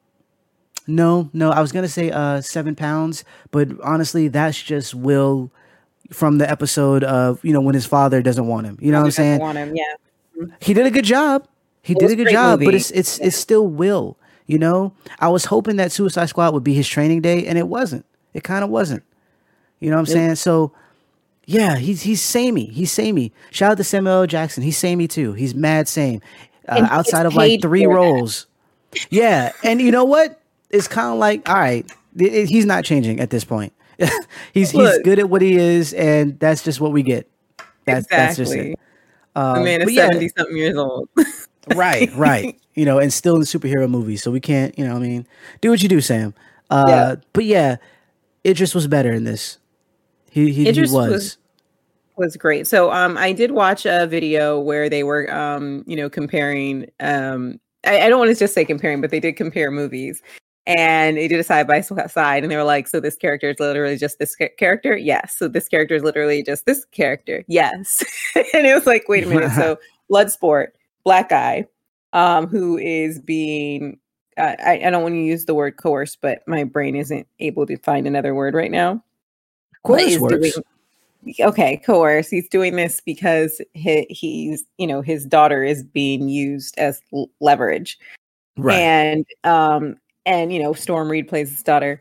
no, no, I was going to say uh, seven pounds, but honestly, that's just Will from the episode of, you know, when his father doesn't want him. You know what I'm saying? Want him, yeah. He did a good job. He it did a good job, movie. but it's it's yeah. it's still Will. You know, I was hoping that Suicide Squad would be his training day, and it wasn't. It kind of wasn't. You know what I'm saying? So, yeah, he's he's samey. He's samey. Shout out to Samuel L. Jackson. He's samey too. He's mad same. Uh, outside of like three roles. Yeah, and you know what? It's kind of like, all right, it, it, he's not changing at this point. he's Look, he's good at what he is, and that's just what we get. That's exactly. that's just it. Um, the man is seventy yeah, something years old. right, right. You know, and still in superhero movies, so we can't, you know, I mean, do what you do, Sam. Uh, yeah. But yeah, Idris was better in this. He he, he was. was was great. So um, I did watch a video where they were um, you know, comparing. Um, I, I don't want to just say comparing, but they did compare movies. And they did a side by side, and they were like, "So this character is literally just this ca- character, yes. So this character is literally just this character, yes." And it was like, "Wait a minute." So Bloodsport, black guy, um, who is being, uh, I, I don't want to use the word coerced, but my brain isn't able to find another word right now. Coerce works. Doing, okay, coerce. He's doing this because he, he's, you know, his daughter is being used as l- leverage, right? And um. And, you know, Storm Reed plays his daughter.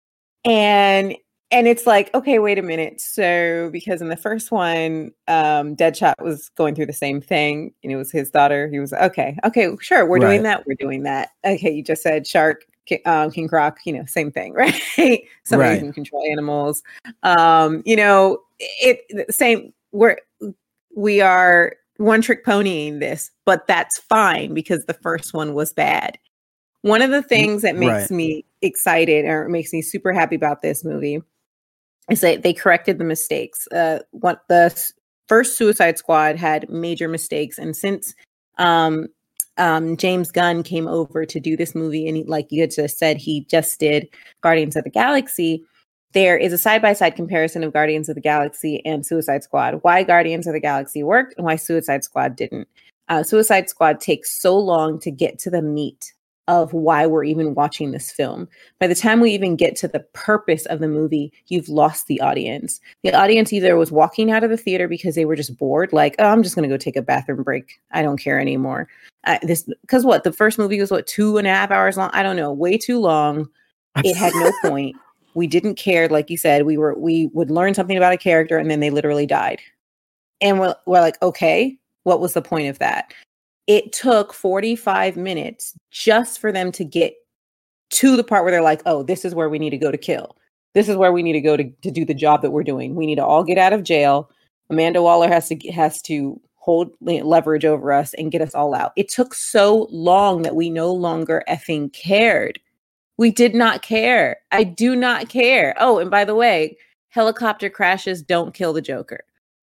And and it's like, okay, wait a minute. So because in the first one, um, Deadshot was going through the same thing. And it was his daughter. He was, okay, okay, sure. We're right. doing that. We're doing that. Okay, you just said Shark, um, King Croc, you know, same thing, right? Somebody right. can control animals. Um, you know, it same, we're, we are one trick ponying this, but that's fine because the first one was bad. One of the things that makes right. me excited or makes me super happy about this movie is that they corrected the mistakes. Uh, what the first Suicide Squad had major mistakes, and since um, um, James Gunn came over to do this movie, and he, like you had just said, he just did Guardians of the Galaxy. There is a side-by-side comparison of Guardians of the Galaxy and Suicide Squad. Why Guardians of the Galaxy worked and why Suicide Squad didn't. Uh, Suicide Squad takes so long to get to the meat of why we're even watching this film. By the time we even get to the purpose of the movie, you've lost the audience. The audience either was walking out of the theater because they were just bored, like, oh, I'm just going to go take a bathroom break. I don't care anymore. Uh, this because what the first movie was what two and a half hours long. I don't know, way too long. It had no point. We didn't care, like you said. We were we would learn something about a character, and then they literally died. And we're we're like, okay, what was the point of that? It took forty-five minutes just for them to get to the part where they're like, oh, this is where we need to go to kill. This is where we need to go to, to do the job that we're doing. We need to all get out of jail. Amanda Waller has to has to hold leverage over us and get us all out. It took so long that we no longer effing cared. We did not care. I do not care. Oh, and by the way, helicopter crashes don't kill the Joker.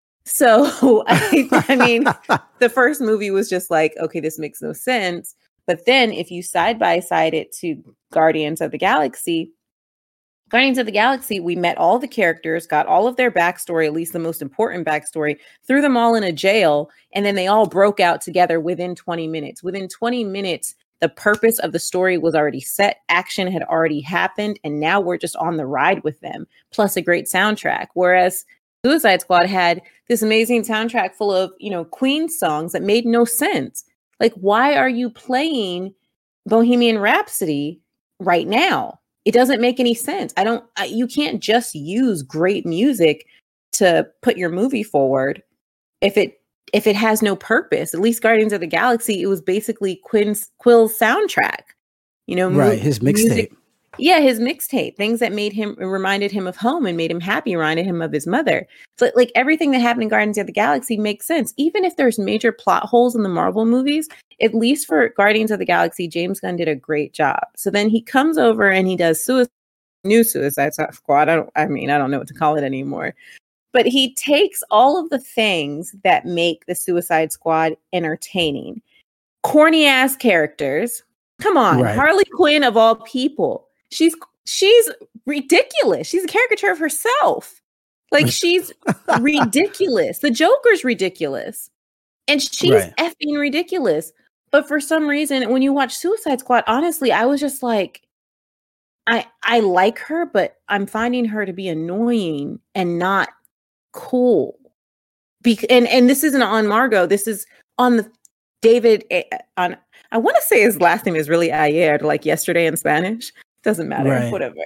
So, I, I mean, the first movie was just like, okay, this makes no sense. But then if you side by side it to Guardians of the Galaxy, Guardians of the Galaxy, we met all the characters, got all of their backstory, at least the most important backstory, threw them all in a jail, and then they all broke out together within twenty minutes. Within twenty minutes, the purpose of the story was already set. Action had already happened, and now we're just on the ride with them, plus a great soundtrack. Whereas Suicide Squad had this amazing soundtrack full of, you know, Queen songs that made no sense. Like, why are you playing Bohemian Rhapsody right now? it doesn't make any sense. I don't, I, you can't just use great music to put your movie forward if it, if it has no purpose. At least Guardians of the Galaxy, it was basically Quinn's Quill's soundtrack, you know, right. mu- His music. mixtape. Yeah, his mixtape, things that made him, reminded him of home and made him happy, reminded him of his mother. So like everything that happened in Guardians of the Galaxy makes sense. Even if there's major plot holes in the Marvel movies, at least for Guardians of the Galaxy, James Gunn did a great job. So then he comes over and he does Suicide, new Suicide Squad. I don't, I mean, I don't know what to call it anymore. But he takes all of the things that make the Suicide Squad entertaining. Corny ass characters. Come on, right. Harley Quinn of all people. She's she's ridiculous. She's a caricature of herself. Like she's ridiculous. The Joker's ridiculous. And she's right. effing ridiculous. But for some reason, when you watch Suicide Squad, honestly, I was just like, I I like her, but I'm finding her to be annoying and not cool. Be- and, and this isn't on Margot. This is on the David, on, I want to say his last name is really Ayer, like yesterday in Spanish. Doesn't matter, right. whatever.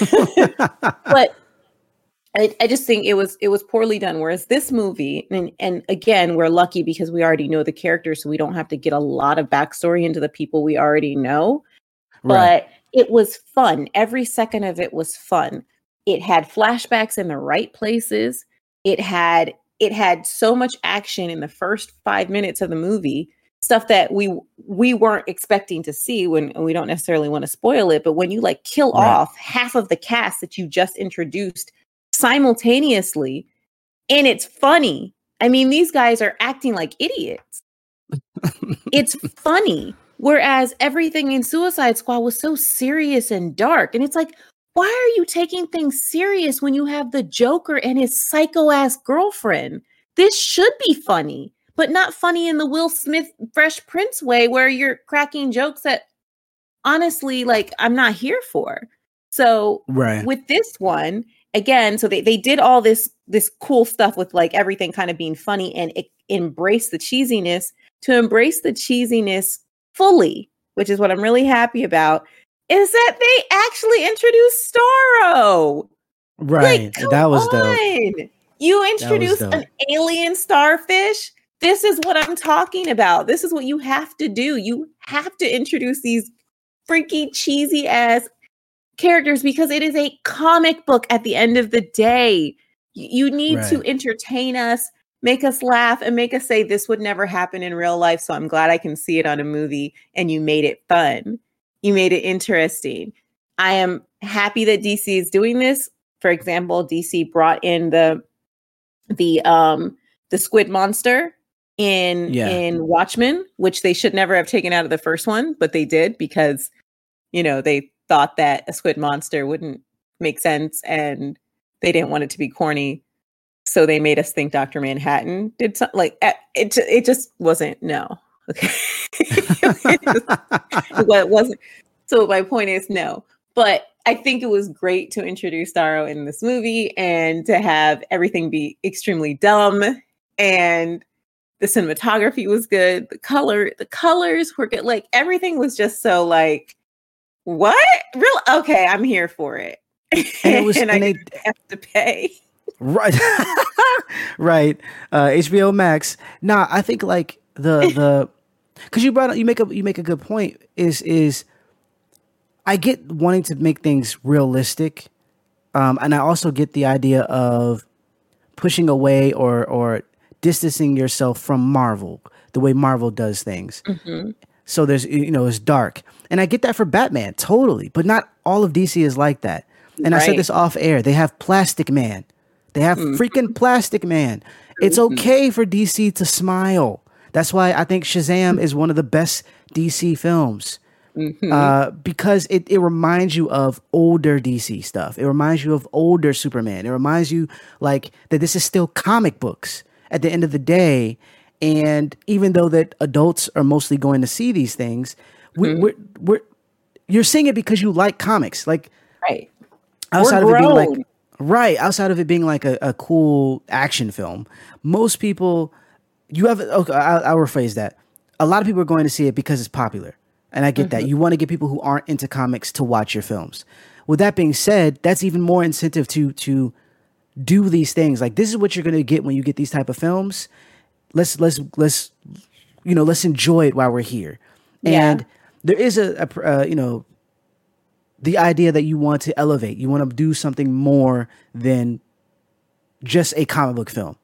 But I, I just think it was it was poorly done. Whereas this movie, and, and again, we're lucky because we already know the characters, so we don't have to get a lot of backstory into the people we already know. Right. But it was fun. Every second of it was fun. It had flashbacks in the right places. It had it had so much action in the first five minutes of the movie. Stuff that we we weren't expecting to see when and we don't necessarily want to spoil it. But when you like kill right. off half of the cast that you just introduced simultaneously, and it's funny. I mean, these guys are acting like idiots. It's funny. Whereas everything in Suicide Squad was so serious and dark. And it's like, why are you taking things serious when you have the Joker and his psycho ass girlfriend? This should be funny. But not funny in the Will Smith Fresh Prince way where you're cracking jokes that honestly, like, I'm not here for. So right. with this one, again, so they, they did all this this cool stuff with like everything kind of being funny and it, embrace the cheesiness. To embrace the cheesiness fully, which is what I'm really happy about, is that they actually introduced Starro. Right. Like, that was on. dope. You introduced an alien starfish. This is what I'm talking about. This is what you have to do. You have to introduce these freaky, cheesy ass characters because it is a comic book at the end of the day. You need right. to entertain us, make us laugh, and make us say this would never happen in real life. So I'm glad I can see it on a movie, and you made it fun. You made it interesting. I am happy that D C is doing this. For example, D C brought in the the um the squid monster in yeah. in Watchmen, which they should never have taken out of the first one, but they did because, you know, they thought that a squid monster wouldn't make sense and they didn't want it to be corny. So they made us think Doctor Manhattan did something like it. It just wasn't. No. Okay. it, just, it wasn't. So my point is no, but I think it was great to introduce Starro in this movie and to have everything be extremely dumb, and the cinematography was good. The color, the colors were good. Like everything was just so like, what? Real? Okay, I'm here for it. And it was, and, and I they have to pay. Right, right. Uh, H B O Max. Nah, I think like the the because you brought up, you make a you make a good point. Is is I get wanting to make things realistic, um, and I also get the idea of pushing away or or distancing yourself from Marvel, the way Marvel does things. Mm-hmm. So there's, you know, it's dark, and I get that for Batman totally, but not all of D C is like that. And right. I said this off air. They have Plastic Man. They have mm-hmm. freaking Plastic Man. It's okay for D C to smile. That's why I think Shazam is one of the best D C films. Mm-hmm. Uh, because it, it reminds you of older D C stuff. It reminds you of older Superman. It reminds you like that this is still comic books at the end of the day. And even though that adults are mostly going to see these things, we, mm-hmm. we're, we're, you're seeing it because you like comics. Like, right. Outside we're of grown. it being like, right. Outside of it being like a, a cool action film, most people, you have, okay, I'll, I'll rephrase that. A lot of people are going to see it because it's popular. And I get mm-hmm. that. You want to get people who aren't into comics to watch your films. with that being said, that's even more incentive to to do these things. Like, this is what you're going to get when you get these type of films. Let's let's let's you know let's enjoy it while we're here. Yeah. And there is a, a uh, you know the idea that you want to elevate. You want to do something more than just a comic book film.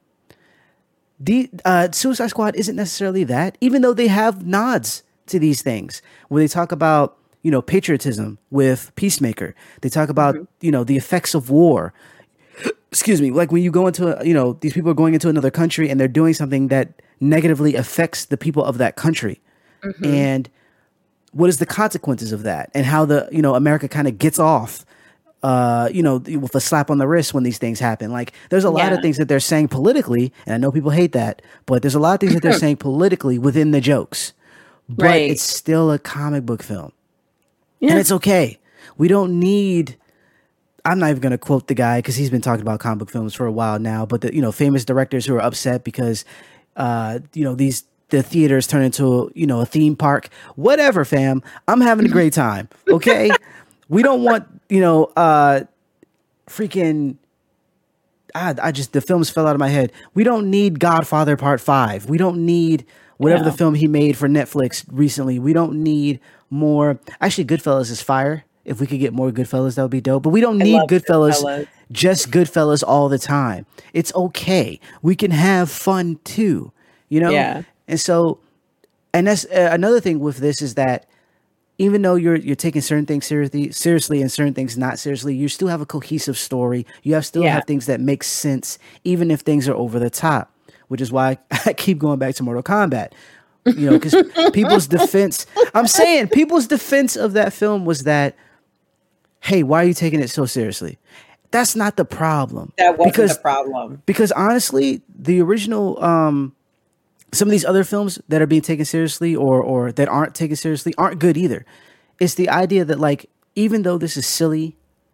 The uh, Suicide Squad isn't necessarily that, even though they have nods to these things where they talk about, you know, patriotism with Peacemaker. They talk about, mm-hmm. you know, the effects of war. Excuse me. Like when you go into, a, you know, these people are going into another country and they're doing something that negatively affects the people of that country. Mm-hmm. And what is the consequences of that, and how the, you know, America kind of gets off, uh, you know, with a slap on the wrist when these things happen. Like, there's a yeah. lot of things that they're saying politically, and I know people hate that, but there's a lot of things that they're saying politically within the jokes. But right. it's still a comic book film. Yeah. And it's okay. We don't need, I'm not even going to quote the guy because he's been talking about comic book films for a while now, but the, you know, famous directors who are upset because, uh, you know, these, the theaters turn into, you know, a theme park, whatever, fam. I'm having a great time. Okay. We don't want, you know, uh, freaking, I, I just, the films fell out of my head. We don't need Godfather Part five. We don't need whatever yeah. the film he made for Netflix recently. We don't need more. Actually, Goodfellas is fire. If we could get more Goodfellas, that would be dope. But we don't need Goodfellas, Goodfellas, just Goodfellas all the time. It's okay. We can have fun too, you know? Yeah. And so, and that's uh, another thing with this is that even though you're you're taking certain things seriously, seriously, and certain things not seriously, you still have a cohesive story. You have still yeah. have things that make sense, even if things are over the top. Which is why I keep going back to Mortal Kombat. You know, because people's defense, I'm saying people's defense of that film was that, hey, why are you taking it so seriously? That's not the problem. That wasn't because, the problem. Because honestly, the original, um, some of these other films that are being taken seriously or or that aren't taken seriously aren't good either. It's the idea that, like, even though this is silly,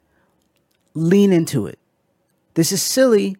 lean into it. This is silly.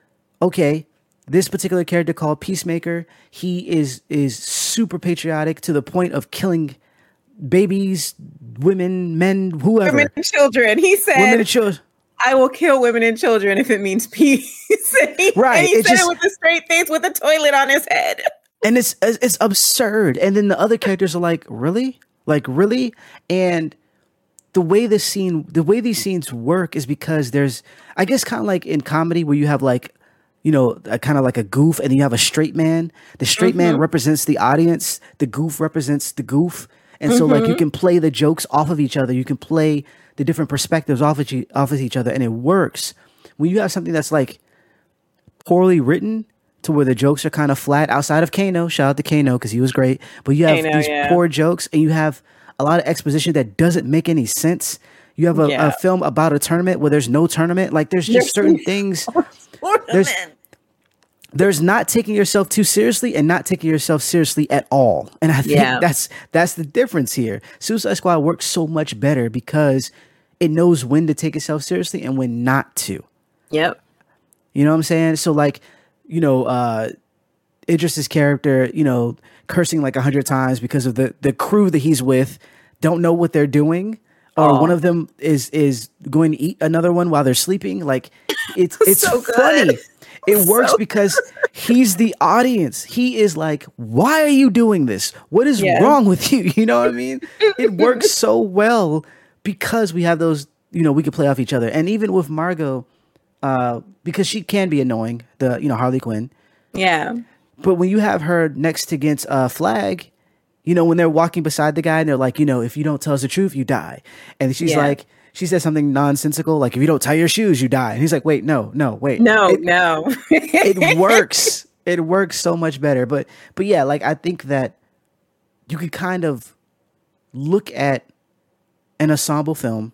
Okay. This particular character called Peacemaker, he is is super patriotic to the point of killing babies, women, men, whoever. Women and children. He said, women and children. I will kill women and children if it means peace. he, right. And he it said just, it with a straight face with a toilet on his head. And it's it's absurd. And then the other characters are like, really? Like, really? And the way this scene, the way these scenes work is because there's, I guess, kind of like in comedy where you have like, you know, kind of like a goof, and then you have a straight man. The straight mm-hmm. man represents the audience. The goof represents the goof. And mm-hmm. so, like, you can play the jokes off of each other. You can play the different perspectives off of, you, off of each other, and it works. When you have something that's, like, poorly written to where the jokes are kind of flat, outside of Kano, shout out to Kano because he was great, but you have Kano, these yeah. poor jokes, and you have a lot of exposition that doesn't make any sense. You have a, yeah. a film about a tournament where there's no tournament. Like, there's just certain things... There's, there's not taking yourself too seriously and not taking yourself seriously at all. And I think yeah. that's that's the difference here. Suicide Squad works so much better because it knows when to take itself seriously and when not to. Yep. You know what I'm saying? So, like, you know, uh, Idris's character, you know, cursing like a hundred times because of the, the crew that he's with don't know what they're doing. Or oh. one of them is is going to eat another one while they're sleeping. Like, it's it's so funny. It works so because he's the audience. He is like, why are you doing this? What is yeah. wrong with you? You know what I mean? It works so well because we have those, you know, we could play off each other. And even with Margot, uh, because she can be annoying, the, you know, Harley Quinn. Yeah. But when you have her next against uh, Flag, you know, when they're walking beside the guy and they're like, you know, if you don't tell us the truth, you die. And she's yeah. like, she says something nonsensical, like, if you don't tie your shoes, you die. And he's like, wait, no, no, wait. No, it, no. It works. It works so much better. But, but yeah, like, I think that you could kind of look at an ensemble film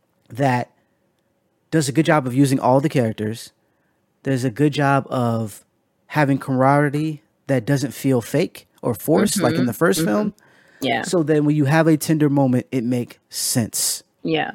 that does a good job of using all the characters. There's a good job of having camaraderie that doesn't feel fake or forced, mm-hmm. like in the first mm-hmm. film. Yeah. So then when you have a tender moment, it makes sense. Yeah.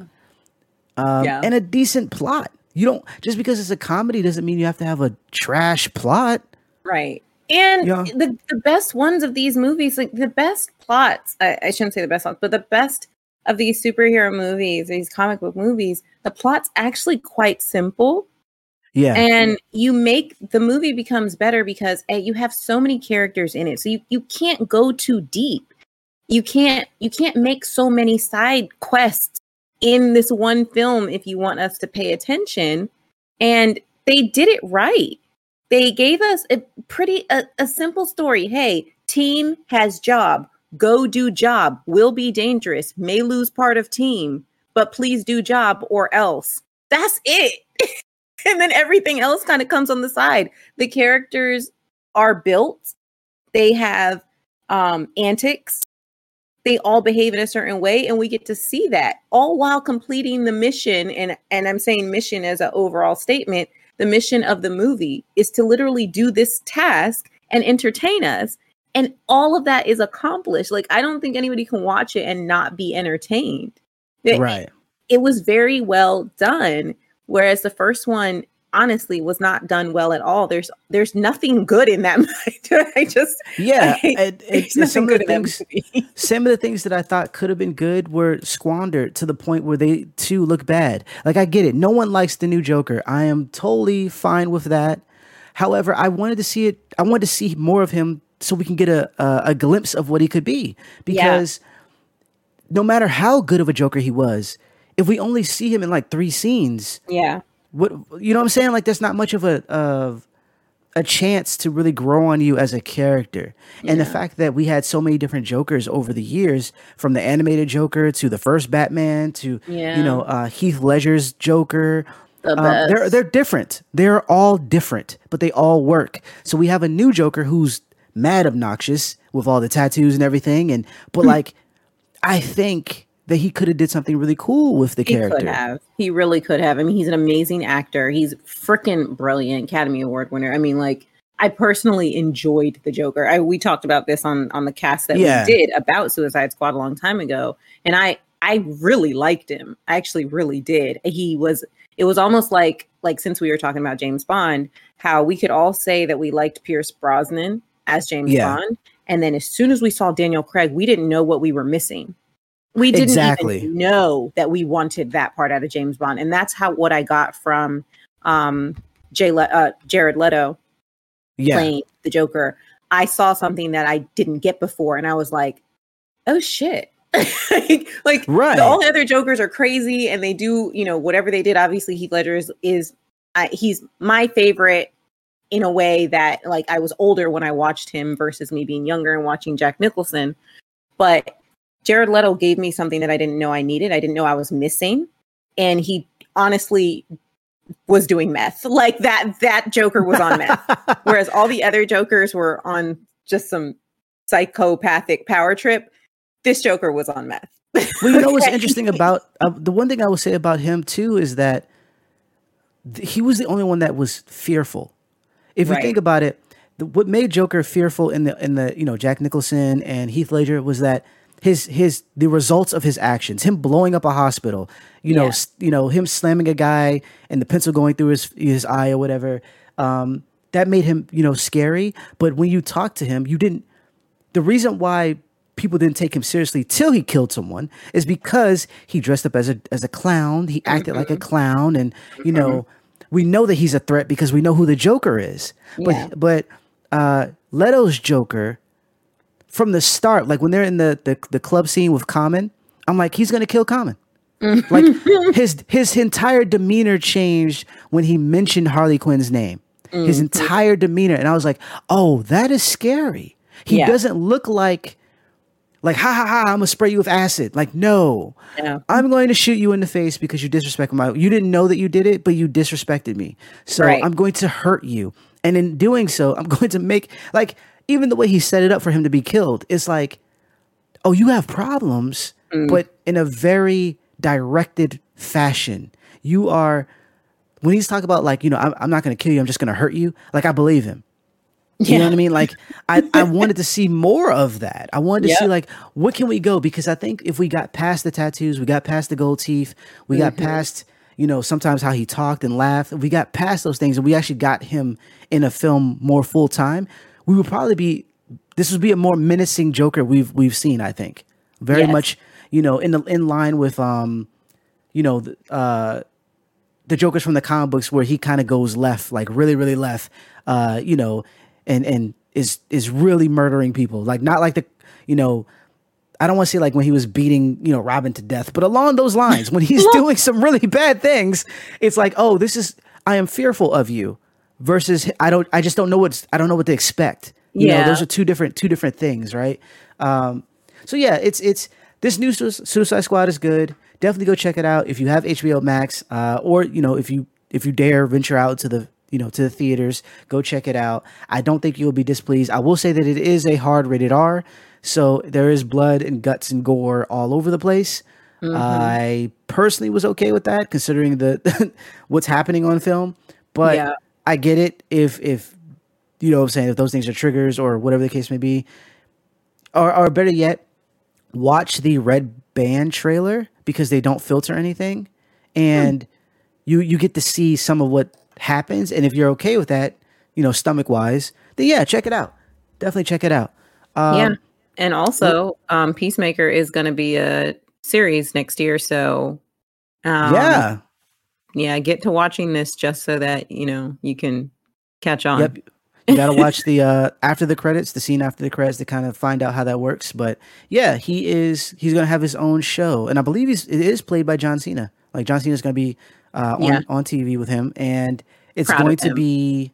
Um, yeah. And a decent plot. You don't, just because it's a comedy doesn't mean you have to have a trash plot. Right. And you know? the, the best ones of these movies, like the best plots, I, I shouldn't say the best ones, but the best of these superhero movies, these comic book movies, the plot's actually quite simple. Yeah. And you make the movie becomes better because A, you have so many characters in it. So you, you can't go too deep. You can't you can't make so many side quests in this one film if you want us to pay attention. And they did it right. They gave us a pretty a, a simple story. Hey, team has job. Go do job. Will be dangerous. May lose part of team, but please do job or else. That's it. And then everything else kind of comes on the side. The characters are built. They have um, antics. They all behave in a certain way, and we get to see that all while completing the mission. And, and I'm saying mission as an overall statement. The mission of the movie is to literally do this task and entertain us. And all of that is accomplished. Like, I don't think anybody can watch it and not be entertained. It, right. It was very well done. Whereas the first one, honestly, was not done well at all. There's there's nothing good in that movie. I just yeah, I, it, it, nothing some of good the in things, that movie. some of the things that I thought could have been good were squandered to the point where they too look bad. Like, I get it, no one likes the new Joker. I am totally fine with that. However, I wanted to see it. I wanted to see more of him so we can get a a, a glimpse of what he could be. Because yeah. no matter how good of a Joker he was, if we only see him in like three scenes, yeah, what you know what I'm saying? Like, there's not much of a of a chance to really grow on you as a character. Yeah. And the fact that we had so many different Jokers over the years, from the animated Joker to the first Batman to yeah. you know uh, Heath Ledger's Joker, the um, they're they're different. They're all different, but they all work. So we have a new Joker who's mad obnoxious with all the tattoos and everything, and but like I think that he could have did something really cool with the he character. Could have. He really could have. I mean, he's an amazing actor. He's freaking brilliant, Academy Award winner. I mean, like, I personally enjoyed the Joker. I, we talked about this on, on the cast that yeah. we did about Suicide Squad a long time ago. And I, I really liked him. I actually really did. He was, it was almost like, like since we were talking about James Bond, how we could all say that we liked Pierce Brosnan as James yeah. Bond. And then as soon as we saw Daniel Craig, we didn't know what we were missing. We didn't exactly. even know that we wanted that part out of James Bond. And that's how what I got from um, Jay Le- uh, Jared Leto yeah. playing the Joker. I saw something that I didn't get before. And I was like, oh, shit. like, like right. the, all the other Jokers are crazy. And they do, you know, whatever they did. Obviously, Heath Ledger is, is uh, he's my favorite in a way that, like, I was older when I watched him versus me being younger and watching Jack Nicholson. But Jared Leto gave me something that I didn't know I needed. I didn't know I was missing. And he honestly was doing meth. Like that, that Joker was on meth. Whereas all the other Jokers were on just some psychopathic power trip. This Joker was on meth. Well, you know what's interesting about, uh, the one thing I will say about him too, is that th- he was the only one that was fearful. If you right. think about it, the, what made Joker fearful in the, in the, you know, Jack Nicholson and Heath Ledger was that His his the results of his actions, him blowing up a hospital, you know, yeah. s- you know, him slamming a guy and the pencil going through his his eye or whatever, um, that made him, you know, scary. But when you talk to him, you didn't. The reason why people didn't take him seriously till he killed someone is because he dressed up as a as a clown. He acted mm-hmm. like a clown, and you know, mm-hmm. we know that he's a threat because we know who the Joker is. Yeah. But but uh, Leto's Joker, from the start, like when they're in the, the, the club scene with Common, I'm like, he's gonna kill Common. Like his his entire demeanor changed when he mentioned Harley Quinn's name. Mm-hmm. His entire demeanor, and I was like, oh, that is scary. He yeah. doesn't look like like ha ha ha. I'm gonna spray you with acid. Like no, yeah. I'm going to shoot you in the face because you disrespected my. You didn't know that you did it, but you disrespected me. So right. I'm going to hurt you, and in doing so, I'm going to make like. Even the way he set it up for him to be killed, it's like, oh, you have problems, mm. but in a very directed fashion. You are, when he's talking about like, you know, I'm, I'm not going to kill you, I'm just going to hurt you. Like, I believe him. You yeah. know what I mean? Like, I, I wanted to see more of that. I wanted to yep. see like, what can we go? Because I think if we got past the tattoos, we got past the gold teeth, we mm-hmm. got past, you know, sometimes how he talked and laughed. We got past those things and we actually got him in a film more full time. We would probably be, this would be a more menacing Joker we've we've seen, I think. Very yes. much, you know, in the in line with um, you know, the, uh, the Jokers from the comic books, where he kind of goes left, like really, really left, uh, you know, and and is is really murdering people, like not like the, you know, I don't want to say like when he was beating, you know, Robin to death, but along those lines, when he's doing some really bad things, it's like, oh, this is, I am fearful of you, versus I don't, I just don't know what's, I don't know what to expect. You Yeah. know, those are two different, two different things, right? Um, so yeah, it's it's this new Su- Suicide Squad is good. Definitely go check it out if you have H B O Max, uh, or you know, if you if you dare venture out to the you know to the theaters, go check it out. I don't think you'll be displeased. I will say that it is a hard rated R. So there is blood and guts and gore all over the place. Mm-hmm. I personally was okay with that, considering the what's happening on film. But yeah. I get it if if you know what I'm saying, if those things are triggers or whatever the case may be. Or, or better yet, watch the Red Band trailer, because they don't filter anything, and hmm. you you get to see some of what happens. And if you're okay with that, you know, stomach wise, then yeah, check it out. Definitely check it out. Um, yeah. And also, um, Peacemaker is going to be a series next year. So, um, yeah. Yeah, get to watching this just so that, you know, you can catch on. Yep. You got to watch the uh, after the credits, the scene after the credits, to kind of find out how that works. But yeah, he is, he's going to have his own show. And I believe he's, it is played by John Cena. Like John Cena is going to be uh, on, yeah. on T V with him. And it's Proud going to be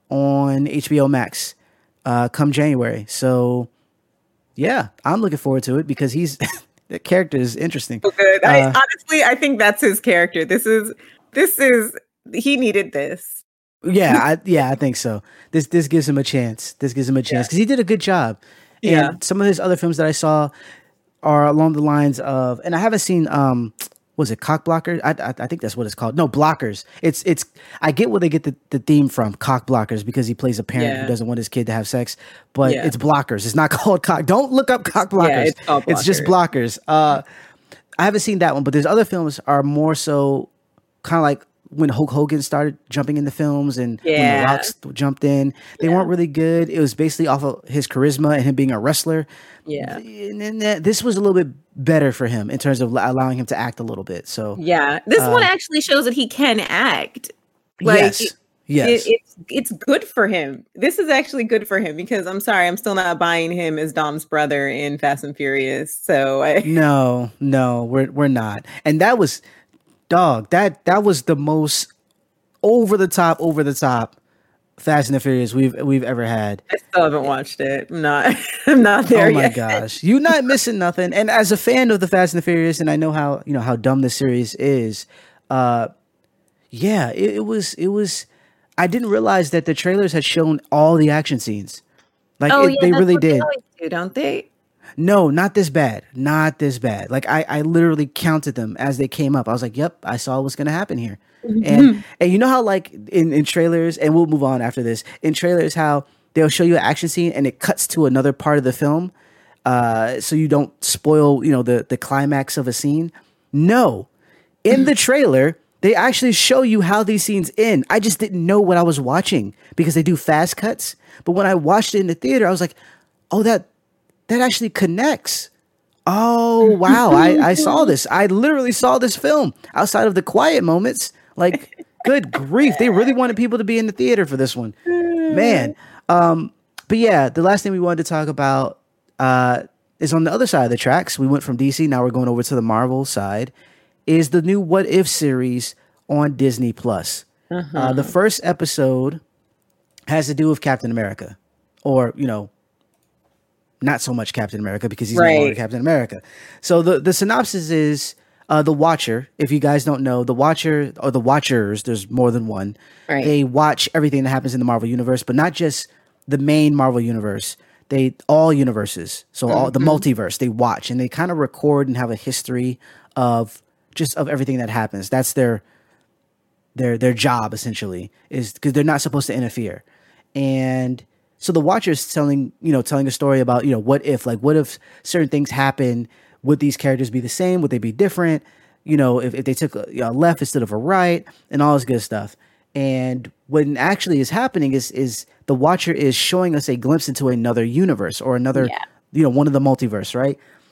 on H B O Max uh, come January. So, yeah, I'm looking forward to it, because he's the character is interesting. So good. I, uh, honestly, I think that's his character. This is this is he needed this. Yeah, I, yeah, I think so. This this gives him a chance. This gives him a chance because yeah. he did a good job. And yeah. some of his other films that I saw are along the lines of, and I haven't seen. Um, was it Cock Blockers? I, I I think that's what it's called. No, Blockers. It's it's. I get where they get the, the theme from, Cock Blockers, because he plays a parent yeah. who doesn't want his kid to have sex. But yeah. it's Blockers. It's not called Cock. Don't look up Cock Blockers. Yeah, it's, called Blockers. It's just Blockers. Uh, I haven't seen that one, but there's other films are more so kind of like when Hulk Hogan started jumping into films, and yeah. when The Rock jumped in. They yeah. weren't really good. It was basically off of his charisma and him being a wrestler. Yeah, and then that, this was a little bit better for him in terms of allowing him to act a little bit. So yeah, this uh, one actually shows that he can act. Like, yes, it, yes, it, it's it's good for him. This is actually good for him, because I'm sorry, I'm still not buying him as Dom's brother in Fast and Furious. So I, no, no, we're we're not. And that was, dog, that that was the most over the top, over the top Fast and the Furious we've we've ever had. I still haven't watched it. I'm not. I'm not there yet. Oh my yet. gosh, you're not missing nothing. And as a fan of the Fast and the Furious, and I know how you know how dumb this series is. Uh, yeah, it, it was. It was. I didn't realize that the trailers had shown all the action scenes. Like oh, it, yeah, they really what did. They always do, don't they? No, not this bad. Not this bad. Like I, I literally counted them as they came up. I was like, "Yep, I saw what's going to happen here." Mm-hmm. And and you know how like in, in trailers, and we'll move on after this. In trailers, how they'll show you an action scene and it cuts to another part of the film, uh, so you don't spoil, you know, the the climax of a scene. No, in the trailer, they actually show you how these scenes end. I just didn't know what I was watching because they do fast cuts. But when I watched it in the theater, I was like, "Oh, that that actually connects." Oh, wow. I, I saw this. I literally saw this film outside of the quiet moments. Like, good grief. They really wanted people to be in the theater for this one. Man. Um, but yeah, the last thing we wanted to talk about uh, is on the other side of the tracks. We went from D C. Now we're going over to the Marvel side. Is the new What If series on Disney Plus. Uh-huh. Uh, the first episode has to do with Captain America. Or, you know, not so much Captain America, because he's right. no longer Captain America. So the, the synopsis is uh, the Watcher. If you guys don't know, the Watcher or the Watchers, there's more than one. Right. They watch everything that happens in the Marvel universe, but not just the main Marvel universe. They all universes. So mm-hmm. all the multiverse they watch, and they kind of record and have a history of just of everything that happens. That's their their their job essentially, is because they're not supposed to interfere. And so the Watcher is telling, you know, telling a story about, you know, what if, like, what if certain things happen? Would these characters be the same? Would they be different? You know, if, if they took a, you know, a left instead of a right, and all this good stuff. And what actually is happening is, is the Watcher is showing us a glimpse into another universe or another, yeah. you know, one of the multiverse, right?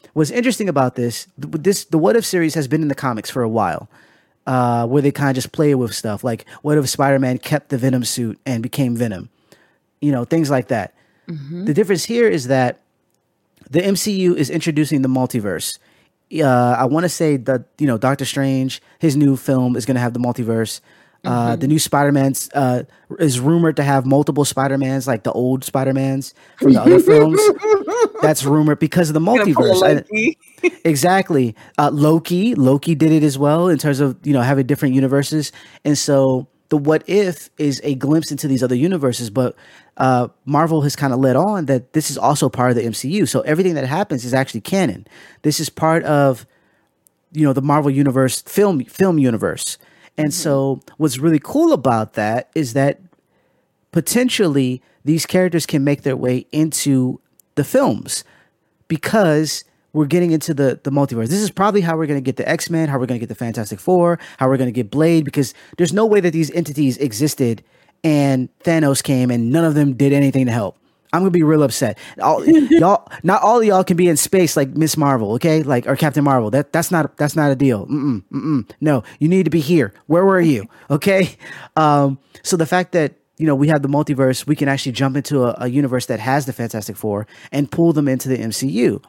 what's interesting about this, th- this the What If series has been in the comics for a while, uh, where they kind of just play with stuff like, what if Spider-Man kept the Venom suit and became Venom? You know, things like that. Mm-hmm. The difference here is that the M C U is introducing the multiverse. Uh, I want to say that, you know, Doctor Strange, his new film is going to have the multiverse. Uh, mm-hmm. The new Spider-Man uh, is rumored to have multiple Spider-Mans, like the old Spider-Mans from the other films. That's rumored because of the multiverse. I, exactly. Uh, Loki, Loki did it as well in terms of, you know, having different universes. And so the What If is a glimpse into these other universes, but uh, Marvel has kind of led on that this is also part of the M C U. So everything that happens is actually canon. This is part of, you know, the Marvel universe, film film universe. And mm-hmm. so what's really cool about that is that potentially these characters can make their way into the films because we're getting into the, the multiverse. This is probably how we're going to get the X-Men, how we're going to get the Fantastic Four, how we're going to get Blade, because there's no way that these entities existed and Thanos came and none of them did anything to help. I'm going to be real upset. All, y'all, not all of y'all can be in space like Miss Marvel, okay? Like, or Captain Marvel. That that's not that's not a deal. Mm-mm, mm-mm. No, you need to be here. Where were you? Okay? Um, so the fact that, you know, we have the multiverse, we can actually jump into a, a universe that has the Fantastic Four and pull them into the M C U.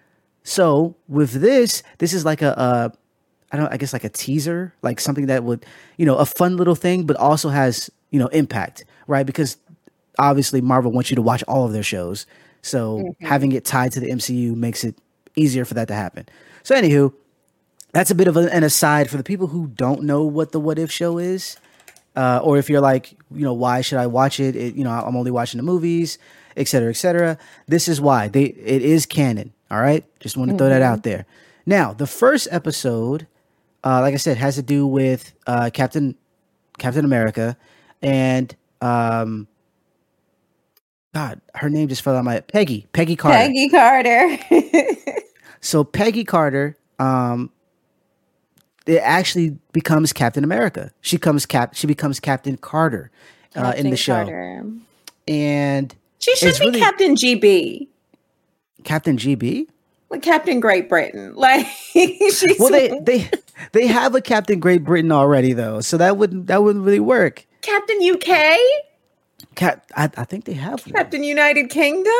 So with this, this is like a, a I don't I guess like a teaser, like something that would, you know, a fun little thing, but also has, you know, impact, right? Because obviously Marvel wants you to watch all of their shows. So mm-hmm. having it tied to the M C U makes it easier for that to happen. So anywho, that's a bit of a, an aside for the people who don't know what the What If show is. Uh, or if you're like, you know, why should I watch it? it? You know, I'm only watching the movies, et cetera, et cetera. This is why. They it is canon. All right. Just want to mm-hmm. throw that out there. Now, the first episode, uh, like I said, has to do with uh, Captain Captain America and um, God, her name just fell out of my Peggy, Peggy Carter. Peggy Carter. So Peggy Carter, um, it actually becomes Captain America. She comes cap. She becomes Captain Carter uh, Captain in the show, Carter. And she should be really Captain G B. Captain G B, like Captain Great Britain. Like she's well, they they they have a Captain Great Britain already though, so that wouldn't that wouldn't really work. Captain U K. Cap, I, I think they have Captain one. United Kingdom.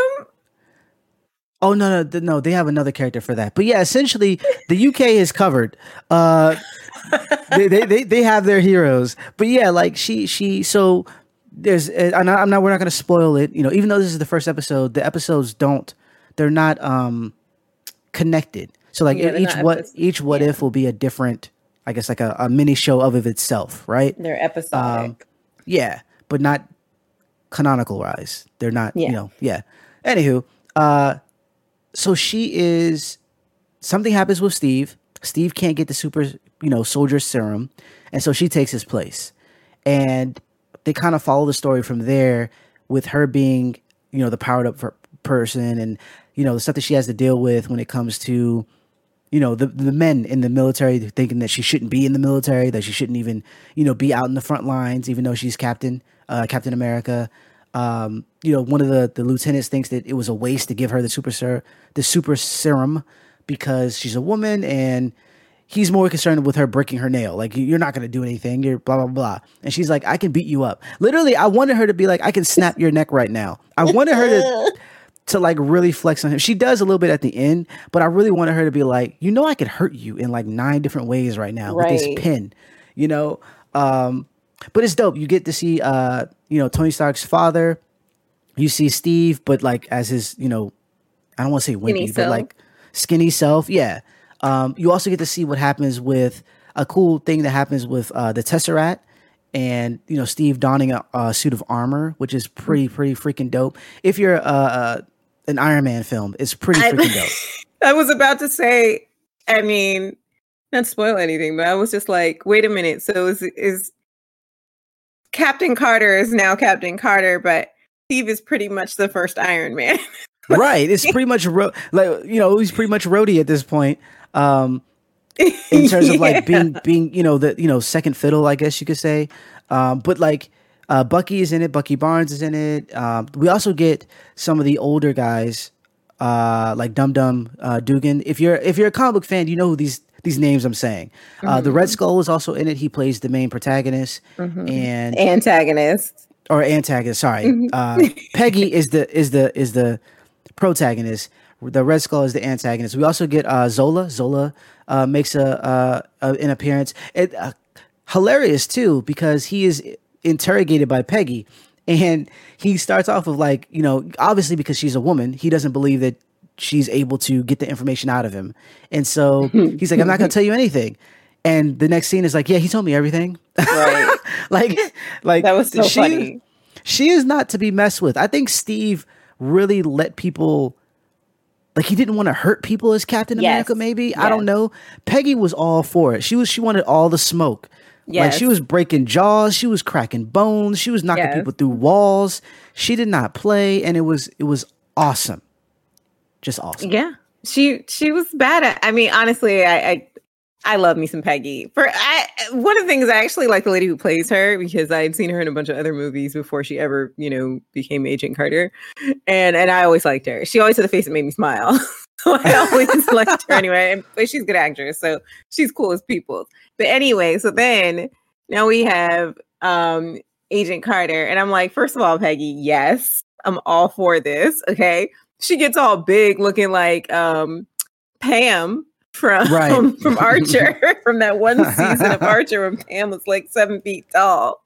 Oh no, no, no! They have another character for that. But yeah, essentially, the U K is covered. Uh, they, they they they have their heroes. But yeah, like she she so there's. I'm not. I'm not we're not going to spoil it. You know, even though this is the first episode, the episodes don't. They're not um connected. So like yeah, each what episode. each what yeah. if will be a different. I guess like a, a mini show of of itself, right? They're episodic. Um, yeah, but not canonical wise. They're not. Yeah. You know. Yeah. Anywho. Uh. So she is, something happens with Steve. Steve can't get the super, you know, soldier serum. And so she takes his place. And they kind of follow the story from there with her being, you know, the powered up person and, you know, the stuff that she has to deal with when it comes to, you know, the, the men in the military thinking that she shouldn't be in the military, that she shouldn't even, you know, be out in the front lines, even though she's Captain, uh, Captain America. Um, you know, one of the, the lieutenants thinks that it was a waste to give her the super ser- the super serum because she's a woman, and he's more concerned with her breaking her nail. Like, you're not going to do anything. You're blah, blah, blah. And she's like, I can beat you up. Literally, I wanted her to be like, I can snap your neck right now. I wanted her to, to like really flex on him. She does a little bit at the end, but I really wanted her to be like, you know, I could hurt you in like nine different ways right now right. with this pin, you know? Um, But it's dope. You get to see, uh, you know, Tony Stark's father. You see Steve, but like as his, you know, I don't want to say wimpy, but self. like skinny self. Yeah. Um, you also get to see what happens with a cool thing that happens with uh, the Tesseract, and you know, Steve donning a, a suit of armor, which is pretty, pretty freaking dope. If you're uh, uh, an Iron Man film, it's pretty freaking I, dope. I was about to say, I mean, not spoil anything, but I was just like, wait a minute. So is is Captain Carter is now Captain Carter, but Steve is pretty much the first Iron Man. Right. It's pretty much, ro- like, you know, he's pretty much Rhodey at this point. Um, in terms yeah. of like being, being, you know, the, you know, second fiddle, I guess you could say. Um, but like, uh, Bucky is in it. Bucky Barnes is in it. Um, we also get some of the older guys, uh, like Dum Dum uh, Dugan. If you're if you're a comic book fan, you know who these these names I'm saying. Uh, mm-hmm. The Red Skull is also in it. He plays the main protagonist mm-hmm. and antagonist or antagonist. Sorry, mm-hmm. uh, Peggy is the is the is the protagonist. The Red Skull is the antagonist. We also get uh, Zola. Zola uh, makes a, uh, a an appearance. It, uh, hilarious too because he is interrogated by Peggy, and he starts off with like, you know, obviously because she's a woman, he doesn't believe that she's able to get the information out of him, and so he's like, "I'm not going to tell you anything." And the next scene is like, "Yeah, he told me everything." Right? like, like that was so she, funny. She is not to be messed with. I think Steve really let people. Like he didn't want to hurt people as Captain yes. America, maybe. Yes. I don't know. Peggy was all for it. She was she wanted all the smoke. Yes. Like she was breaking jaws, she was cracking bones, she was knocking yes. people through walls. She did not play, and it was it was awesome. Just awesome. Yeah. She she was bad at I mean, honestly, I I, I love me some Peggy. For I one of the things I actually like the lady who plays her because I had seen her in a bunch of other movies before she ever, you know, became Agent Carter. And and I always liked her. She always had a face that made me smile. So I always liked her anyway. But she's a good actress, so she's cool as people. But anyway, so then now we have um Agent Carter, and I'm like, first of all, Peggy, yes, I'm all for this. Okay. She gets all big looking like um Pam from right. from Archer, from that one season of Archer when Pam was like seven feet tall.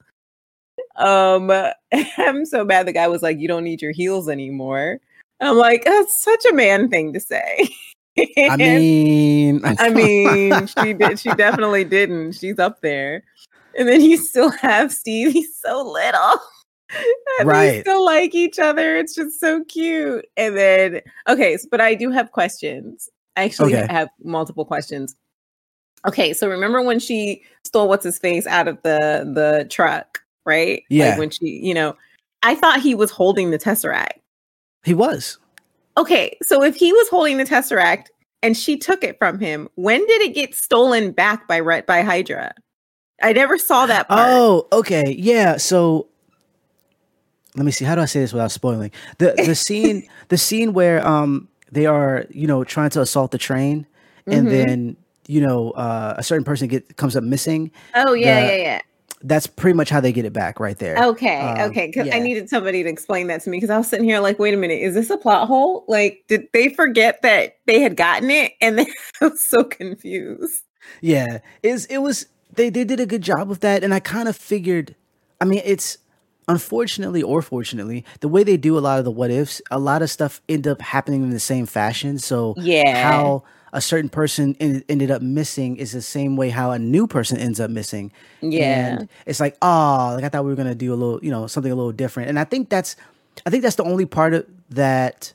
Um, I'm so bad the guy was like, "You don't need your heels anymore." I'm like, that's such a man thing to say. I mean, I mean, she did. She definitely didn't. She's up there. And then you still have Steve. He's so little. And right. they still like each other. It's just so cute. And then, okay, so, but I do have questions. I actually okay. have multiple questions. Okay, so remember when she stole what's his face out of the the truck, right? Yeah. Like when she, you know, I thought he was holding the Tesseract. He was. Okay, so if he was holding the Tesseract and she took it from him, when did it get stolen back by by Hydra? I never saw that part. Oh, okay, yeah. So let me see. How do I say this without spoiling the the scene? The scene where um. they are, you know, trying to assault the train, and mm-hmm. then, you know, uh, a certain person get comes up missing. Oh yeah, the, yeah, yeah. That's pretty much how they get it back, right there. Okay, um, okay. Because yeah. I needed somebody to explain that to me because I was sitting here like, wait a minute, is this a plot hole? Like, did they forget that they had gotten it? And then I was so confused. Yeah, is it was they they did a good job with that, and I kind of figured. I mean, it's. Unfortunately or fortunately, the way they do a lot of the what ifs, a lot of stuff end up happening in the same fashion. So yeah. how a certain person in, ended up missing is the same way how a new person ends up missing. Yeah. And it's like, oh, like I thought we were going to do a little, you know, something a little different. And I think that's, I think that's the only part of that